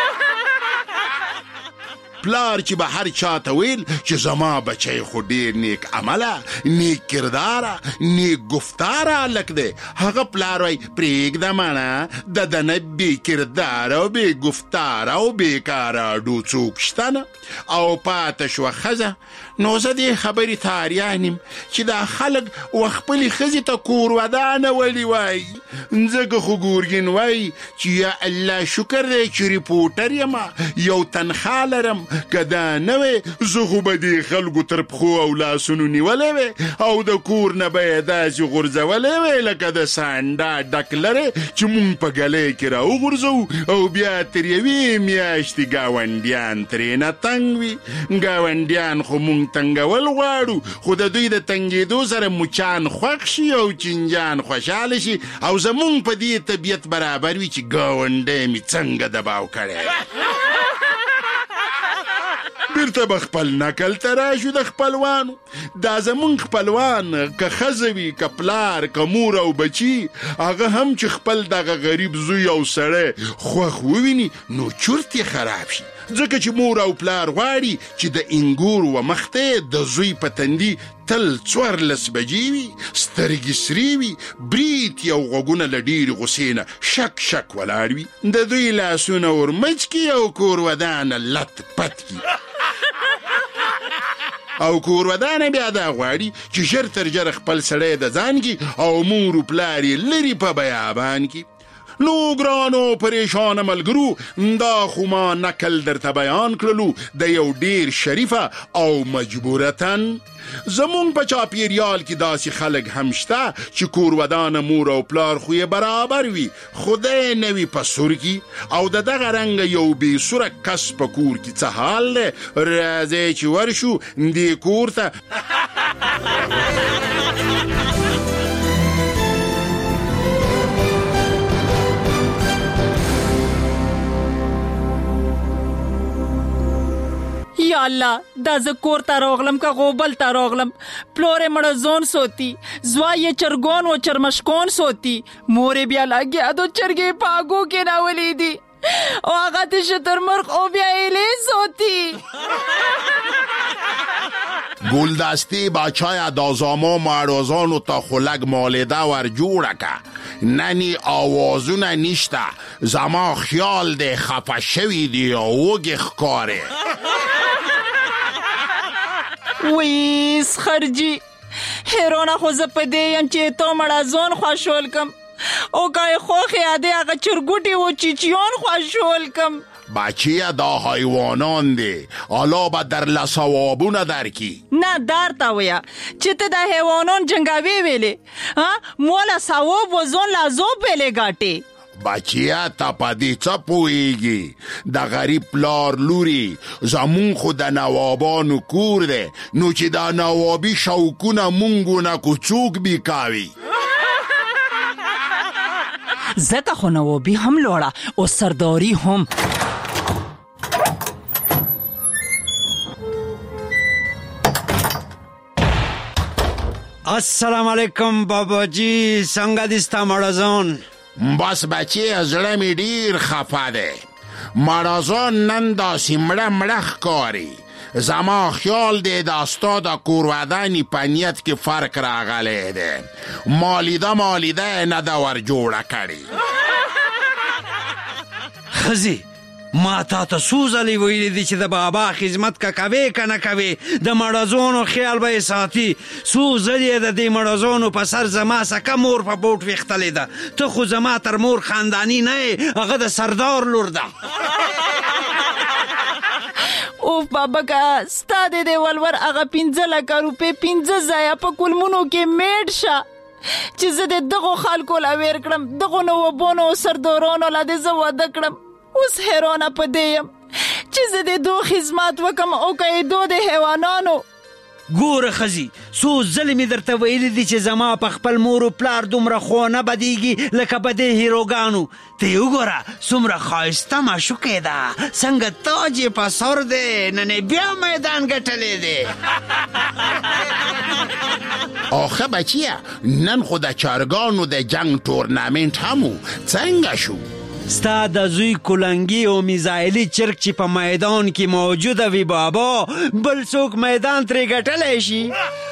پلار چې به هر چاته ویل چې زما بچی خو ډیر نیک عمله نیک کرداره نیک گفتاره لک دی هغه پلار وای پریږده منه د دنه بې کرداره او بې گفتاره او بېکاره ډو څوک شته نه او پاته شوه ښځه. نو زه دې خبرې تاریانیم چې دا خلک وخپلې ښځې ته کور ودانه ولي وای ځکه خو ګورګین وای چې یا الله شکر دی چې ریپورټر یم یو تنخوا لرم که دا نه وی زه خو به دې خلکو تر پښو او لاسونو نیولی وی او د کور نه به یې داسې غورځولی وی لکه د سانډا ډک لرې چې مونږ په ګلی کې راوغورځوو او بیا تر یوې میاشتې ګاونډیان ترېنه تنګ وي. ګاونډیان خو مونږ تنګول غواړو خو د دوی د تنګېدو سره مچان خوښ شي او چینجان خوشحاله شي او زمونږ په دې طبیعت برابر وي چې ګاونډی مې څنګه دباو کړی. بیرته به خپل نکل ته راشو د خپلوانو. دا زمونږ خپلوان که ښځه وي که پلار که مور او بچي هغه هم چې خپل دغه غریب زوی او سړی خوښ وویني نو چورت یې خراب شي ځکه چې مور او پلار غواړي چې د انګور و مخته د زوی په تندي تل 14 بجې وي سترګې سرې وي برید یو غوږونه له ډېرې غوسې نه شک شک ولاړ وي د دوی لاسونه ورمچ کي او کور ودانه لت پت کي او کور ودانه بیا دا غواړي چې ژر تر ژره خپل سړی د ځان کې او مور و پلار یې لرې په بیابان کې. نو ګرانو پریشان ملګرو دا خو ما نقل درته بیان کړلو د یو ډیر شریفه او مجبورتن زمون په چاپیریال کې داسې خلک هم شته چې کور ودان مور او پلار خو یې برابر وي خدای نوي په سور کې او د دغه رنګ یو بې سوره کس په کور کې څه حال دی راځئ چې ورشو دې کور ته یا الله دا زکور تا راغلم که غوبل تا راغلم پلور مړزون سوتی زوای چرګون و چرمشکون سوتی مور بیا لګیا دو چرګې پاګو کې راولې دي او هغه د شترمرغ او بیا یې سوتی گلدستی بچای دازاما مردازانو تا خلق مالده ور جوره که ننی آوازونه نیشته زما خیال ده خفه شوی دی اوگی خکاره ویس خرجی هیرونه خوزه پدیم چه تو مردازون خوشول کم او گای خوخی اده اگه چرگوٹی و چیچیون خوشول کم بچه دا حیوانان دی حالا با در لسوابونه درکی نه در تاویا چه تا دا حیوانان جنگاوی ویلی مولا سواب و زون لازوب ویلی گاٹی بچه تا پا دی چا پویگی دا غریب پلار لوری زمون خود دا نوابانو کور دی نو چی دا نوابی شوکون مونگو نا کچوک بی کاوی زکا خو نوابی هم لوڑا او سرداری هم السلام علیکم بابا جی څنګه دي ستا مړزون بس بچه زړه می ډیر خفه ده مړزون نن داسې مړه ښکاري زما خیال دی دا ستا د کور ودانې په نیت کې فرق راغلی دی مالیده نه ده ور جوړه کړې ښځې ما تا ته څو ځلې ویلي دي چې د بابا خدمت که کوې که نه کوې د مړزونو خیال به یې ساتي څو ځلې د دې مړزونو په سر زما سکه مور په بوټ ویښتلې ده ته خو زما تر مور خانداني نه یې هغه د سردار لور ده اوف بابا کا ستا دې ولور هغه 15 لک روپۍ 15 ځایه په کلمونو کې میډ شه چې زه د دغو خلکو لا ویر کړم دغو نوابونو سردارانو لا دې زه واده کړم اوس حیرانه په دې یم چې زه د دو خدمت وکم او که دو د حیوانانو ګوره ښځي څو ځلې مې درته ویلي دي چې زما په خپل مور و پلار دومره خو نه بدیږي لکه په دې هیروګانو ته یې وګوره څومره ښایسته معشوقې ده څنګه تاج یې په سر دی نن یې بیا میدان ګټلی دی آخه بچیه نن خو د چرګانو د جنگ تورنمنت همو څنګه شو ستا د زوی کلنګي او میزایلي چرګ چې په میدان کې موجوده وي بابا بل څوک میدان ترې ګټلی شي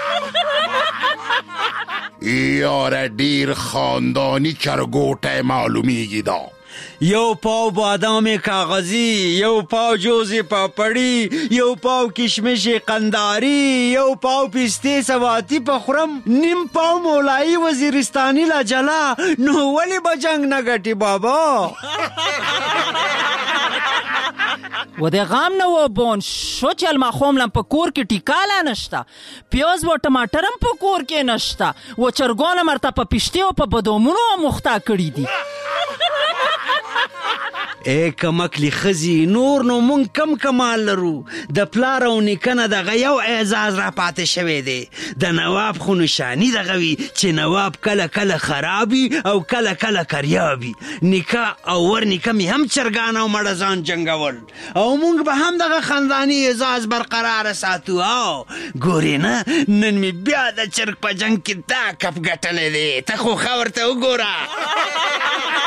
یاره ډیر خاندانی چرګوټی معلومیږي دا یو پاو بادام کاغذی یو پاو جوز پاپڑی یو پاو کشمش قنداری یو پاو پسته سواتی پخورم نیم پاو مولایی وزیرستانی لا جلا نو ولی با جنگ نگٹی بابا و د غام نه و بون شو چې المخوم لم په کور کې ټیکاله نشتا پیاز و ټماټر هم په کور کې نشتا و چرګونه مرته په پشتي او په بادامونو مختا کړی دي ای کمکلی خزی نور نو مونږ کم کمال لرو د پلار او نیکه نه دغه یو اعزاز را پاتې شوی دی د نواب خو نشاني دغه وي چې نواب کله کله خرابي او کله کله کریابي نیکه او ور نیکه مې هم چرګان او مړزان جنګول او مونږ به هم دغه خانداني اعزاز برقرار ساتو او ګورې نه نن مې بیا د چرګ په جنګ کې دا کپ ګټلی دی ته خو ښه ورته وګوره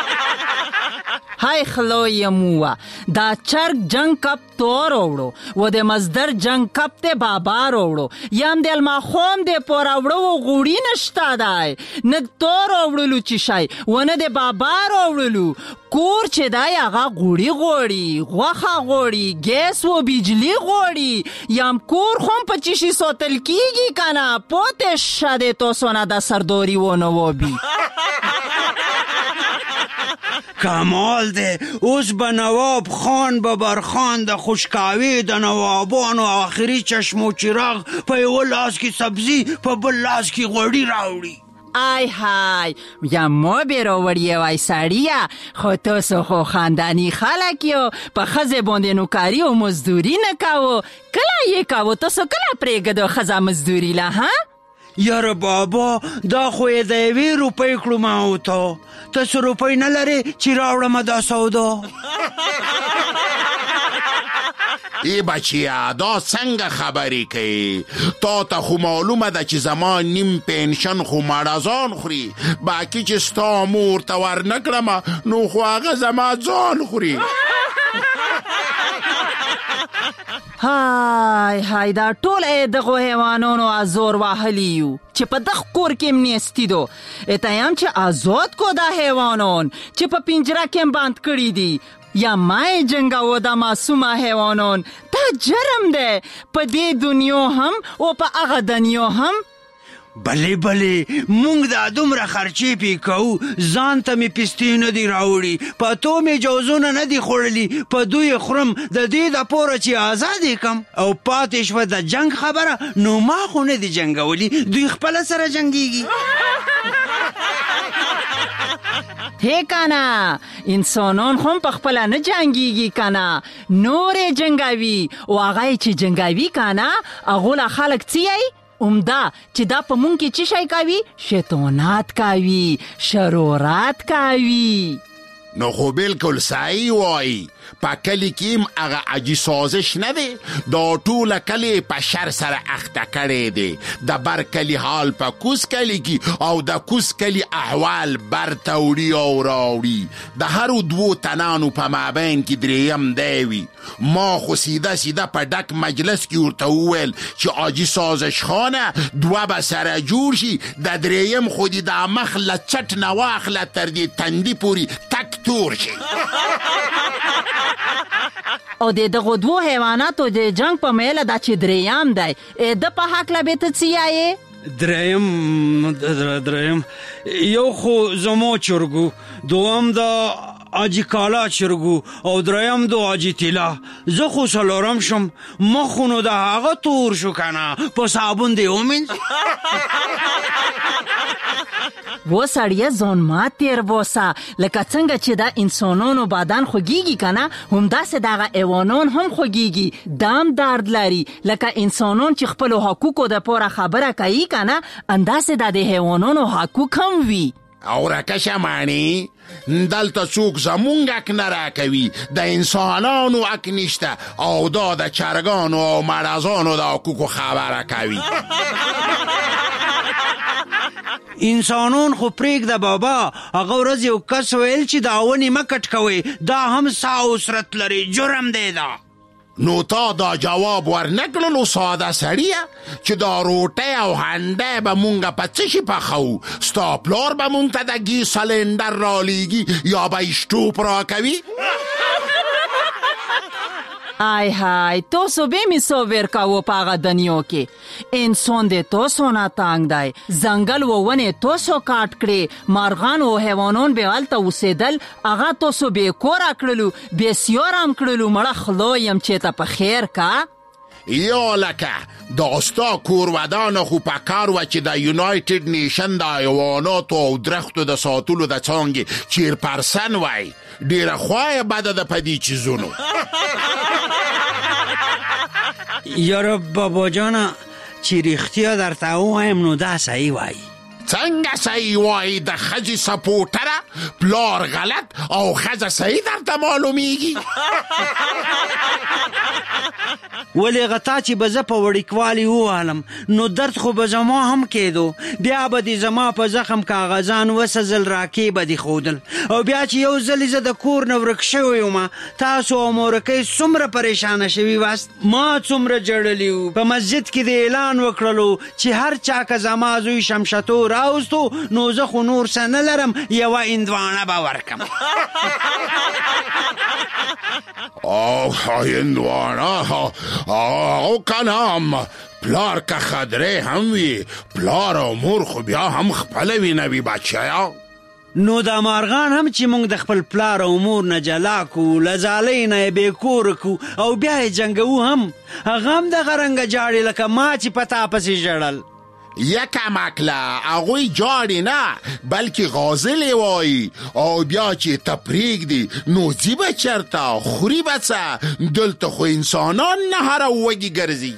های خلوی موه دا چرگ جنگ کپ تو روڑو و ده مزدر جنگ کپ ده بابا روڑو یم ده المخوم ده پا روڑو و غوڑی نشتا دای نه تو روڑلو چی شای و نه ده بابا روڑلو کور چه دای آغا غوڑی غوڑی غوخا غوڑی گیس و بیجلی غوڑی یم کور خون پا چیشی سوتل کیگی کنا پوتش شده تو سونا دا سردوری و نوابی کمال دی. اوس به نواب خان ببرخان د خوشکاوي د نوابانو آخري چشم و چراغ په یو لاس کې سبزي په بل لاس کې غوړي راوړي. آی های یا ما بیراوړی وای سړیا، خو تاسو خو خاندانی خلک یو، په ښځې باندې نوکاري او مزدوري نه کوو. کله یې کوو؟ تاسو کله پرېږدو ښځه مزدوري له؟ ها یاره بابا، دا خو یې د 1 روپۍ کړو ما او تاسو روپۍ نه لرې چې راوړم دا سودا؟ ای بچیا، دا څنګه خبرې کوي؟ تا ته خو معلومه ده چې زما نیم پنشن خو مړزان خوري، باقي چې ستا مور ته ورنکړم نو خو هغه زما ځان خوري. های های دا ټول دغه حیوانونو ازور واهلی یو چې په دغه کور کې منېستی دو. اتایم چې آزاد کو دا حیوانون چې په پنجره کې بند کړی دي یا مای جنگاو دا معصومه حیوانون. دا جرم ده په دې دنیا هم او په هغه دنیا هم. بله مونږ دا دومره خرچې پی کوو، ځان ته مې پستې نه دي راوړي، په تو مې جوزونه نه دي خوړلي، په دوی خورم د دې دپاره چې آزاد یې کم. او پاتې شوه د جنگ خبره، نو ما خو نه دي جنګولي، دوی خپله سره جنګیږي. هی کانا انسانان هم په خپله نه جنګیږي کانا، نورې جنګوي او هغه چې جنګوي کانا هغو له خلک څه عمده چې دا په مونږ کې څه شی کوي؟ شیطانات کوي، شرورات کوي. نو خو بالکل صحیح وای، په کلی کې هم هغه عجی سازش نه دی، دا ټوله کلی په شر سره اخته کړی دی. د بر کلی حال په کوز کلی کې او د کوز کلی احوال بر توړي او راوړي. د هرو 2 تنانو په مابین کې دریم دی وي. ما خو سیده په ډک مجلس کې ورته وویل چې عجی سازش خانه 2 به سره جوړ شي، د دریم خو دې د مخ له چټ نه واخله تر دې تندي پورې تک تور شي. او د دغه 2 حیواناتو د جنگ په میله دا چې دریم دی، د په حق لا به ته څه یې؟ دریم یو خو زمو چرګو، دوم د آجی کالا چرګو او دریم د آجی تیلا. زه خو څلورم شم، مخونو د هغه تور شو کنه، په صابون دی ومینځ. و سړیه ځان مات تیر بوسه، لکه څنګه چې دا انسانانو بدن خوږیږي کنه، همداسې دغه حیوانان هم خوږیږي، دام درد لري. لکه انسانان چې خپل حقوقو د پوره خبره کوي کنه، انداسې د حیوانانو حقوق هم وي. او راکشه معنی دلته څوک زمونږ حق نه راکوي، د انسانانو حق نشته، او دا د چرګانو او مړزانو د حقوقو خبره کوي. انسانون خو پرېږده بابا، هغه ورځ یو کس ویل چې دا ونې مه کټ کوئ، دا هم سا او سرت لري، جرم دی دا. نو تا دا جواب ورنکړلو ساده سړیه چې دا روټۍ او هنډی به مونږ په څه شي پخوو؟ ستا پلار به مونږ ته د ګي سلنډر رالیږي یا به یې شټوپ راکوي؟ آی های تاسو به می صبر کوو په هغه دنیا کې. انسان د تاسو نه تنګ دی، ځنګل و ونې تاسو کاټ کړې، مارغان او حیوانان به هلته اوسېدل، هغه تاسو بې کوره کړلو، بې سیاره هم کړلو. مړه خدای یم چې ته په خیر کا. یا لکه دا ستا کورودانو خو په کار وه چې د یونایټډ نیشن د حیواناتو او درختو د ساتلو د څانګې چیرپرسن وای. ډېره خوایه بده ده په دې چیزونو. یاره بابا جانه چې رښتیا درته ووایم نو دا صحیح وایي. څنګه صحیح وایي؟ د ښځې سپوټره پلار غلط او ښځه صحیح درته معلومیږي؟ ولې غتا چې به زه په وړیکوالي ووهلم نو درد خو به زما هم کېدو، بیا به دې زما په زخم کاغذان وسزل، راکې به دې ښودل، او بیا چې یو ځلې زه د کور نه ورک شوی وم، تاسو او مورکۍ څومره پریشانه شوي واست، ما څومره جړلي وو. په مسجد کې د اعلان وکړلو چې هر چا که زما زوی شمشتو راوستو نو زه خو نور څه نه لرم، یوه هندوانه به ورکم. هندوانه او کنام پلار که خدره هم وی، پلار او مور خو بیا هم خپله وینه وی بچیا. نو دا مارغان هم چې موږ د خپل پلار او مور نه جلا کو لزالۍ نه بې کور کو او بیا یې جنګو هم هغه هم دغه رنګه جاړي لکه ما چې پتا پسې ژړل یکه مکله هغوی جاړي نه بلکې غازلې وایي او بیا چې تپریک دی نو ځي به چرته خوري به څه دلته خو انسانان نه هره وږي ګرځي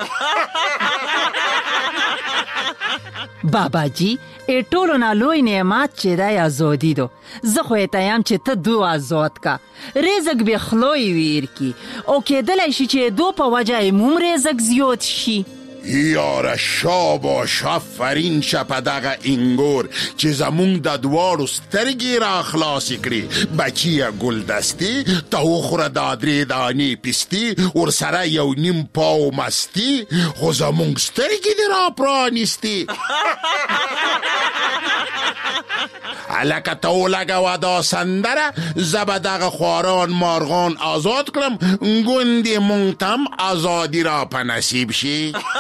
بابا جی ټولو نه لوی نعمت چې دی ازادي دو زه خو یې ته یم چې ته دو آزاد کا رزق به خلوی ویر کی او کېدلی شي چې دو په وجه یې موم رزق زیات شي یاره شاباش آفرین شه په دغه انګور چې زمونږ د دواړو سترګې را خلاصې کړي بچیه ګلدستي ته وخوره دا 3 دانې پستي ورسره یو نیم پاو مستي خو زمونږ سترګې دې را پرانیستي هلکه ته ولګوه دا سندره زه به دغه خواران مارغان آزاد کړم ګوندې مونږ ته هم ازادي را په نصیب شي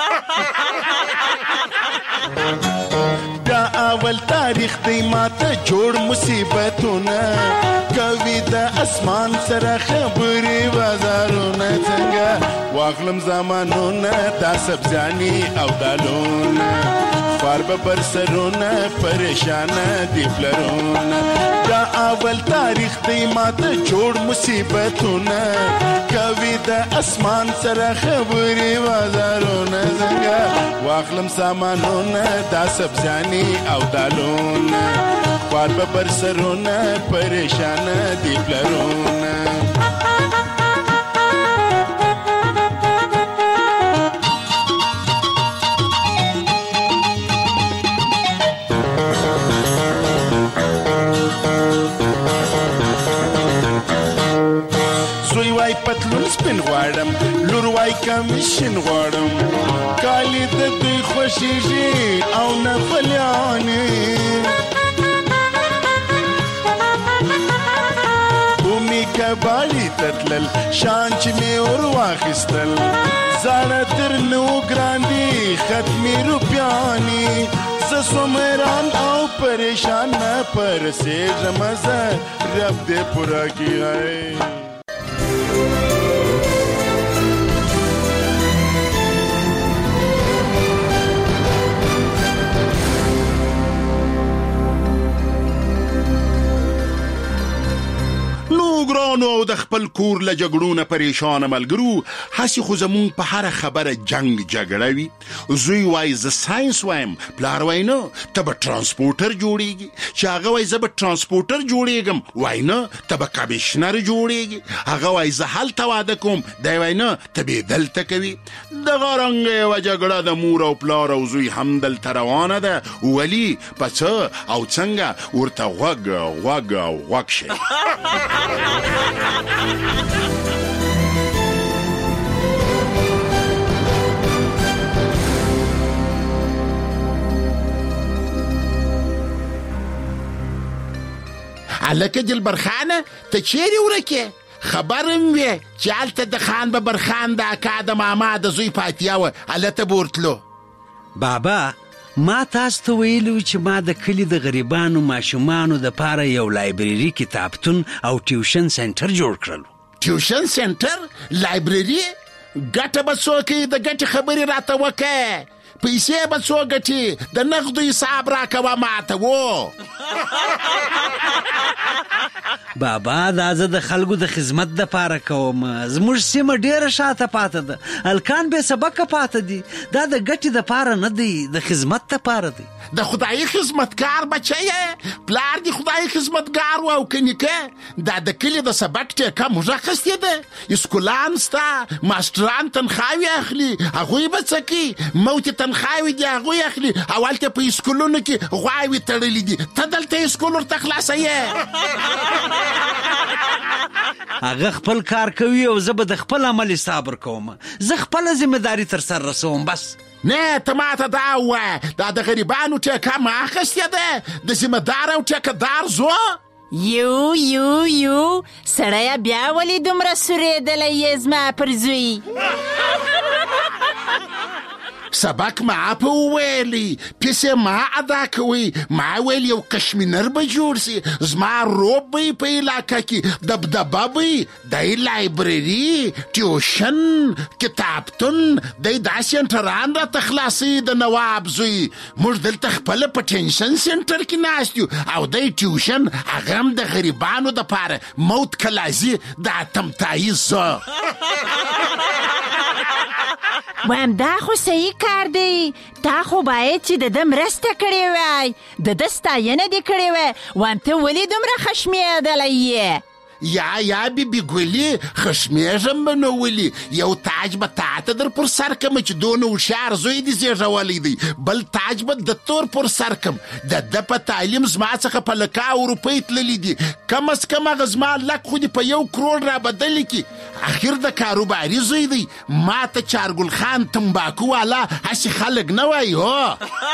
دا اول تاریخ دی ماته جوړ مصیبتونه کوي د اسمان سره خبرې بازارونه څنګه واخلم زمانونه دا سبزیانې او دالونه خوار به پر سرونه پریشانه دی پلرونه دا اول تاریخ دی ماته جوړ مصیبتونه کوي د اسمان سره خبرې بازارونه څنګه واخلم سامانونه دا سبزیانې او دالونه خوار به پر سرونه پریشانه دی پلرونه پتلون سپین غواړم لور وای کمیشن غواړم کالی د دوی خوشیږي او نه فلیانې بومي کباړي تتلل شان چې مې ور واخیستل زاړه تر نو ګراندي ختمي روپیانې زه سومران او پریشان نه پرسېږم زه رب دې پوره کړي ګرانو او د خپل کور له جګړو پریشانه ملګرو هسې خو زمونږ په هره خبره جنگ جګړه وي زوی وای زه ساینس وایم پلار وای نه ته به ټرانسپورټر جوړیږي چې هغه وای زه به ټرانسپورټر جوړیږم وای نه ته به کمیشنر جوړیږي هغه وای زه هلته واده کوم دی وای نه ته به دلته کوي دغه رنګه یوه جګړه د مور او پلار او زوی هم دلته روانه ده ولي په څه او څنګه ورته غوږ شي هلکه دلبرخانه ته چیرې ورکې خبرم وې چې هلته د خان ببرخان د اکا د ماما د زوی پاتیه وه هلته به ورتلو بابا ما تاسو ته ویلو چې ما د کلي د غریبانو ماشومانو دپاره یو لایبرري کتابتون او ټیوشن سنټر جوړ کړل ټیوشن سنټر لایبرري ګټه به څوک د ګټې خبرې راته وکړې پیسې به څو ګټي د نغدو حساب راکوه ماته وو بابا دا زه د خلکو د خدمت دپاره کوم زموږ سیمه ډیره شاته پاته ده الکان بې سبقه پاته دي دا د ګټې دپاره نه دی د خدمت دپاره دی د خدایي خدمتګار بچی یې پلار دې خدایي خدمتګار و او که نیکه دا د کلي د سبق ټیکه موږ اخیستې ده اسکولان سته ماسټران تنخواوې اخلي هغوی به څه کوي موتې تنخواوې دي هغوی اخلي او هلته په اسکولونو کې غواوې تړلي دي ته دلته اسکول ورته خلاصوې هغه خپل کار کوي او زه به د خپل عمل حساب ورکوم زه خپله ذمهداري تر سر رسوم بس نه ته ماته دا ووایه دا د غریبانو ټیکه ما اخیستې ده د ذمهدار او ټیکهدار زو یو سړیه بیا ولې دومره سورېدلی یې زما پر زوی سبق ما په ویلي پیسې ما ادا کوي ما ویل یو کشمینر به جوړ سي زما روب به په علاقه کې دبدبه به د لایبرري ټیوشن کتابتون د داسې انټران را تخلاصي د نواب زوی موږ دلته خپل پټنشن سنټر کې ناست یو او د ټیوشن هغه هم د غریبانو د پاره موت کلازي د تمتایي زو وام دا خو صحیح کار دی تا خو باید چې د ده مرسته کړې وای د ده ستاینه دې کړې وای وام ته ولې دومره خشمېدلی یې یا بی ګلي خشمېږم به نو ولي یو تاج به تا ته در پر سر کم چې دونه هوښیار زوی دې زېږولی دی بل تاج به د تور پر سر کم د ده په تعلیم زما څخه په لکاو روپۍ تللي دي کم از کم هغه زما لک خو دې په 1 کروړ را بدلې کړي اخر د کاروباري زوی دی ما ته چارګل خان تمباکو والا هسې خلک نه وایي هو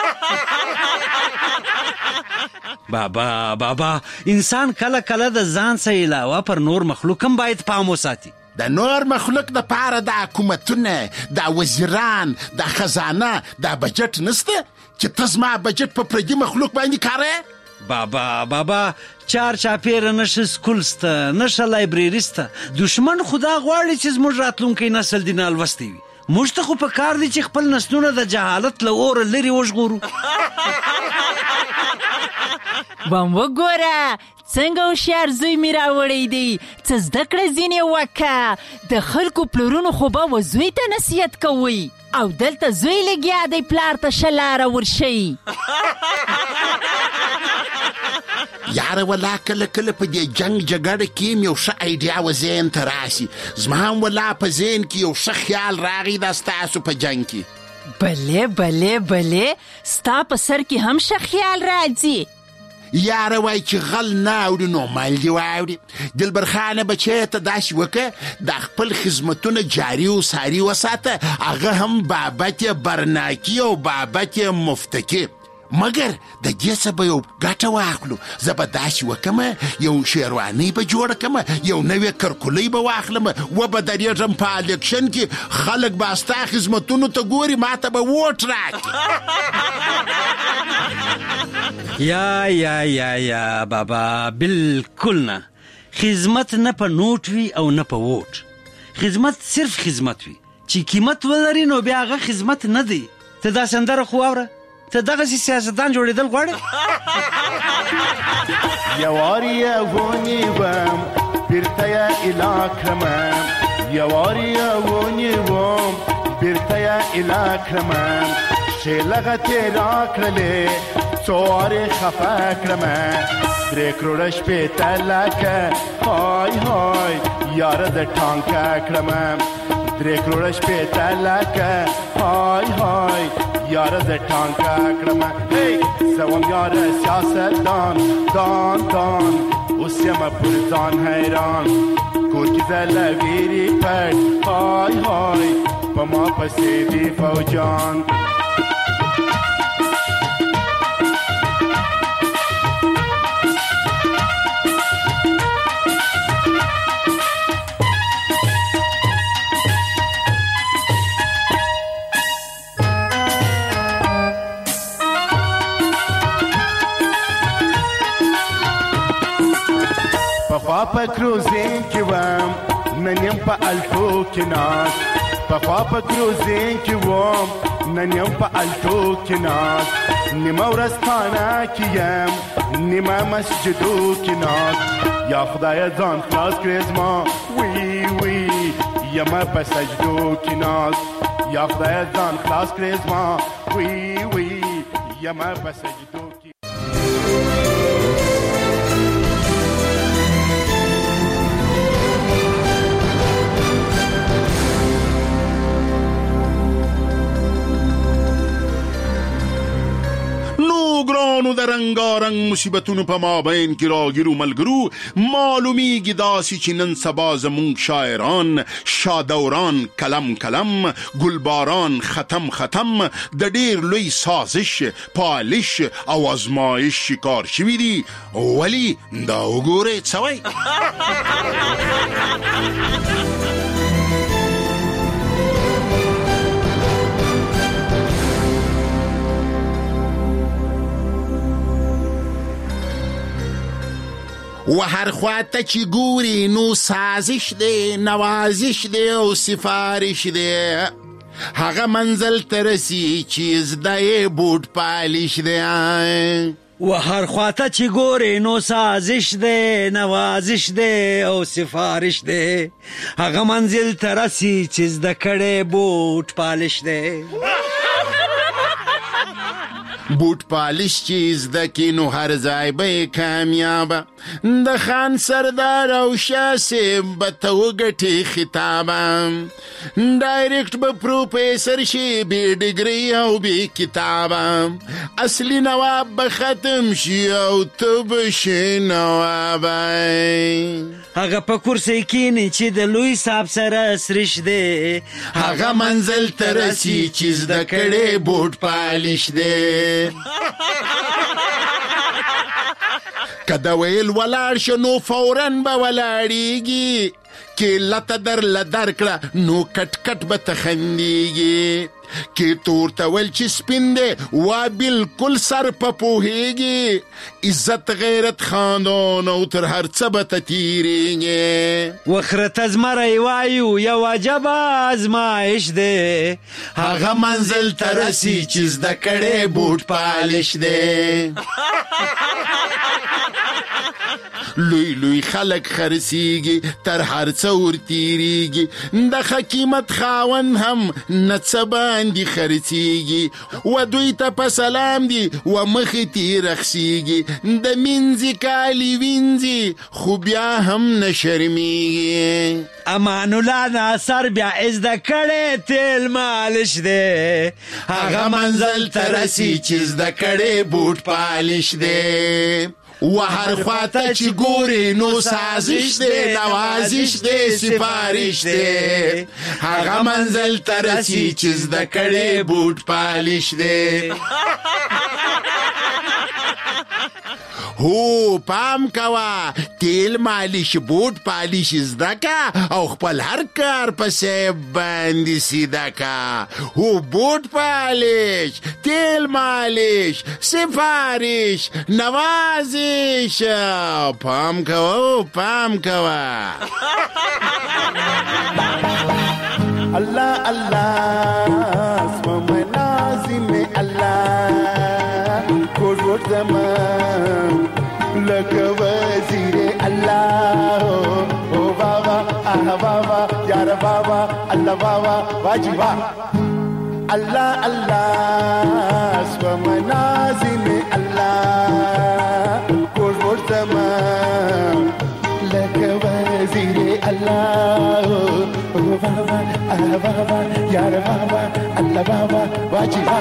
بابا انسان کله کله د ځان څخه علاوه پر نور مخلوق هم باید پام وساتي د نور مخلوق د پاره د حکومتونه د وزیران د خزانه د بجټ نسته چې ته زما بجټ په پردي مخلوق باندې کارې بابا چار چاپیره نشه سکول سته نشه لایبرري سته دشمن خدا غواړي چې زموږ راتلونکی نسل دې نه لوستی وي موږ ته خو په کار دی چې خپل نسلونه د جهالت له اوره لرې وژغورو وام وګوره څنګه هوښیار زوی مې راوړی دی څه زده کړه ځینې وکړه د خلکو پلرونو خو به و زوی ته نصیحت کوئ او دلته زوی لګیا دی پلار ته ښه لاره ورښیي یاره ولا کله کله په دې جنگ جګړه کې یو ښه ایډیا و ذهن ته راسي زما هم ولا په ذهن کې یو ښه خیال راغی دا ستاسو په جنگ کې بلې ستا په سر کې هم ښه خیال راځي یاره وای چې غل نه اوري نو مال دی واوري دلبر خانه بچی ته داسې وکړه د خپل خدمتونه جاري او ساري وساته هغه هم بابت برناکي او بابت مفتکي مګر د دې څه به یو ګټه واخلو زه به داسې وکړم یو شیرواني به جوړه کړم یو نوې کرکولۍ به واخلم وبدرېږم په الیکشن کې خلک به ستا خدمتونو ته ګوري ما ته به ووټ راکړي یا بابا بالکل نه خدمت نه په نوټ وي او نه په ووټ خدمت صرف خدمت وي چې قیمت ولري نو بیا هغه خدمت نه دی ته دا سندره خو واوره ته دغسې سیاستدان جوړېدل غواړې یواری ونیوم بیرته یې اله کړمه یواری ونیوم بیرته یې اله کړمه شیلغه تې راکړلې څو وارې خفه کړمه 3 کروړه شپېته لکه های یاره د ټانکه کړمه 3 کروړه شپېته لکه های یاره د ټانکه کړمه زه وم یاره سیاستدان دان اوس یمه پر ځان حیران کور کې زه له ویرې پټ های په ما پسې دي فوجان پخوا په کروزین کې وم نن یم په الټو کې ناست پخوا په کروزین کې وم نن یم په الټو کې ناست نیمه ورځ خانه کې یم نیمه مسجدو کې ناست یا خدایه ځان خلاص کړې زما وی یمه په سجدو کې ناست یا خدایه ځان خلاص کړې زما وی یمه په سجدو کې ګرانو د رنګارنګ مصیبتونو په مابین کې راګیرو ملګرو معلومیږي داسې چې نن سبا زمونږ شاعران شادوران کلم ګلباران ختم د ډیر لوی سازش پالش او ازمایش شکار شوي دي ولی دا وګورئ څه وایي و هر خواته چې ګوري نو سازش دی، نوازش دی او سفارش دی. هغه منزل ته رسي چې زده یې بوټ پالش دی. و هر خواته چې ګورې نو سازش دی، نوازش دی او سفارش دی. هغه منزل ته رسي چې زده کړی بوټ پالش دی. بوټ پالش چې زده کړي نو هر ځای به یې کامیابه. د خان سردار او شاه صاحب به ته وګټې خطابه. ډایرکټ به پروفیسر شي بې ډګري او بې کتابه. اصلي نواب به ختم شي او ته به شې نوابه. هغه په کرسۍ کینې چې د لوی صاحب سره سرش دی. هغه منزل ته رسي چې زده کړی بوټ پالش دی. که د ویل ولاړ شو نو فوراً به ولاړیږي. کې لته در لدر کړه نو کټ کټ به ته خندیږي. کې تور ته ویل چې سپین دی وا بالکل سر په پوهیږي. عزت غیرت خاندان او تر هر څه به ته تیریږي. وخرته زمری وایو یو عجبه ازمایش دی. هغه منزل ته رسي چې زده کړی بوټ پالش دی. لوی لوی خلق خرسیږي تر هر څه ورتیریږي. د حکیمت خاوند هم نڅه باندې خرڅیږي. و دوی ته په سلام دي و مخې تی رخصیږي. د مینځي کالي وینځي خو بیا هم نه شرمیږي. امان الله ناصر بیا زده کړی تیل مالش دی. هغه منزل ته رسي چې زده کړی بوټ پالش دی. و هر خواته چې ګوري نو سازش دی، نوازش دی، سفارش دی. هغه منزل ته رسي چې زده کړی بوټ پالش دی. هو پام کوا، تیل مالش بوټ پالش زده کا او خپل هر کار په سیب باندې سیده کا. هو بوټ پالش، تیل مالش، سفارش، نوازش. پام کوا، پام کوا. اللہ اللہ اسم منازم اللہ کوٹ کوٹ زمان لک وزیر اللہ او بابا آہ بابا یار بابا اللہ بابا واجی واہ. اللہ اللہ اسم منازم اللہ کوٹ کوٹ زمان لک وزیر اللہ او بابا آہ بابا یار بابا اللہ بابا واجی واہ.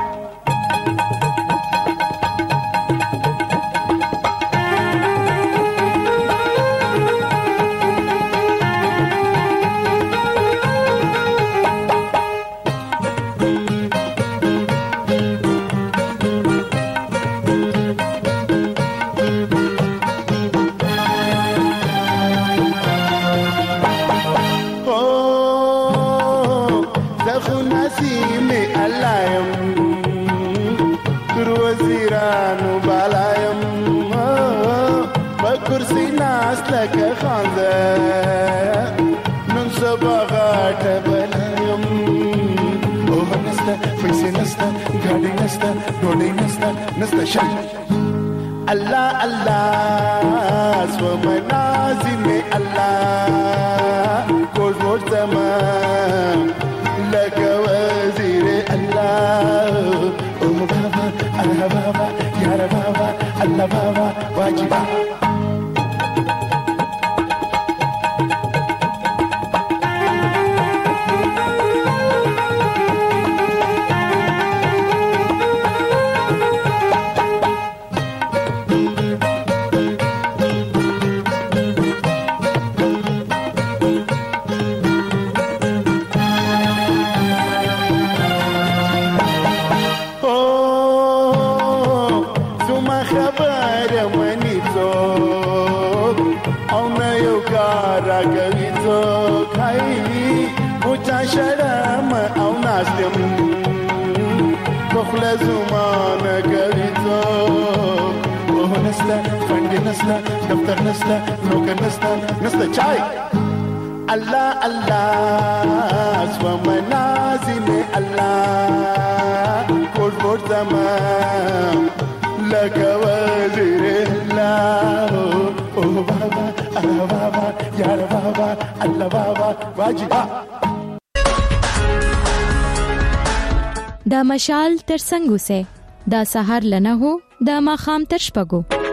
اللہ اللہ اسم منازم اللہ کوٹ کوٹ زمان لک وزیر اللہ او بابا آہ بابا یار بابا اللہ بابا واجی واہ. خبر منی تو ټانګ نستا دفتر نستا نوکر نستا نستا چای الله الله سو منازل الله کوټ کوټ زما لکه وزیر الله او بابا بابا یا بابا الله بابا واجب دا مشال تر څنګه سه دا سحر لنه هو دا ماخام تر شپګو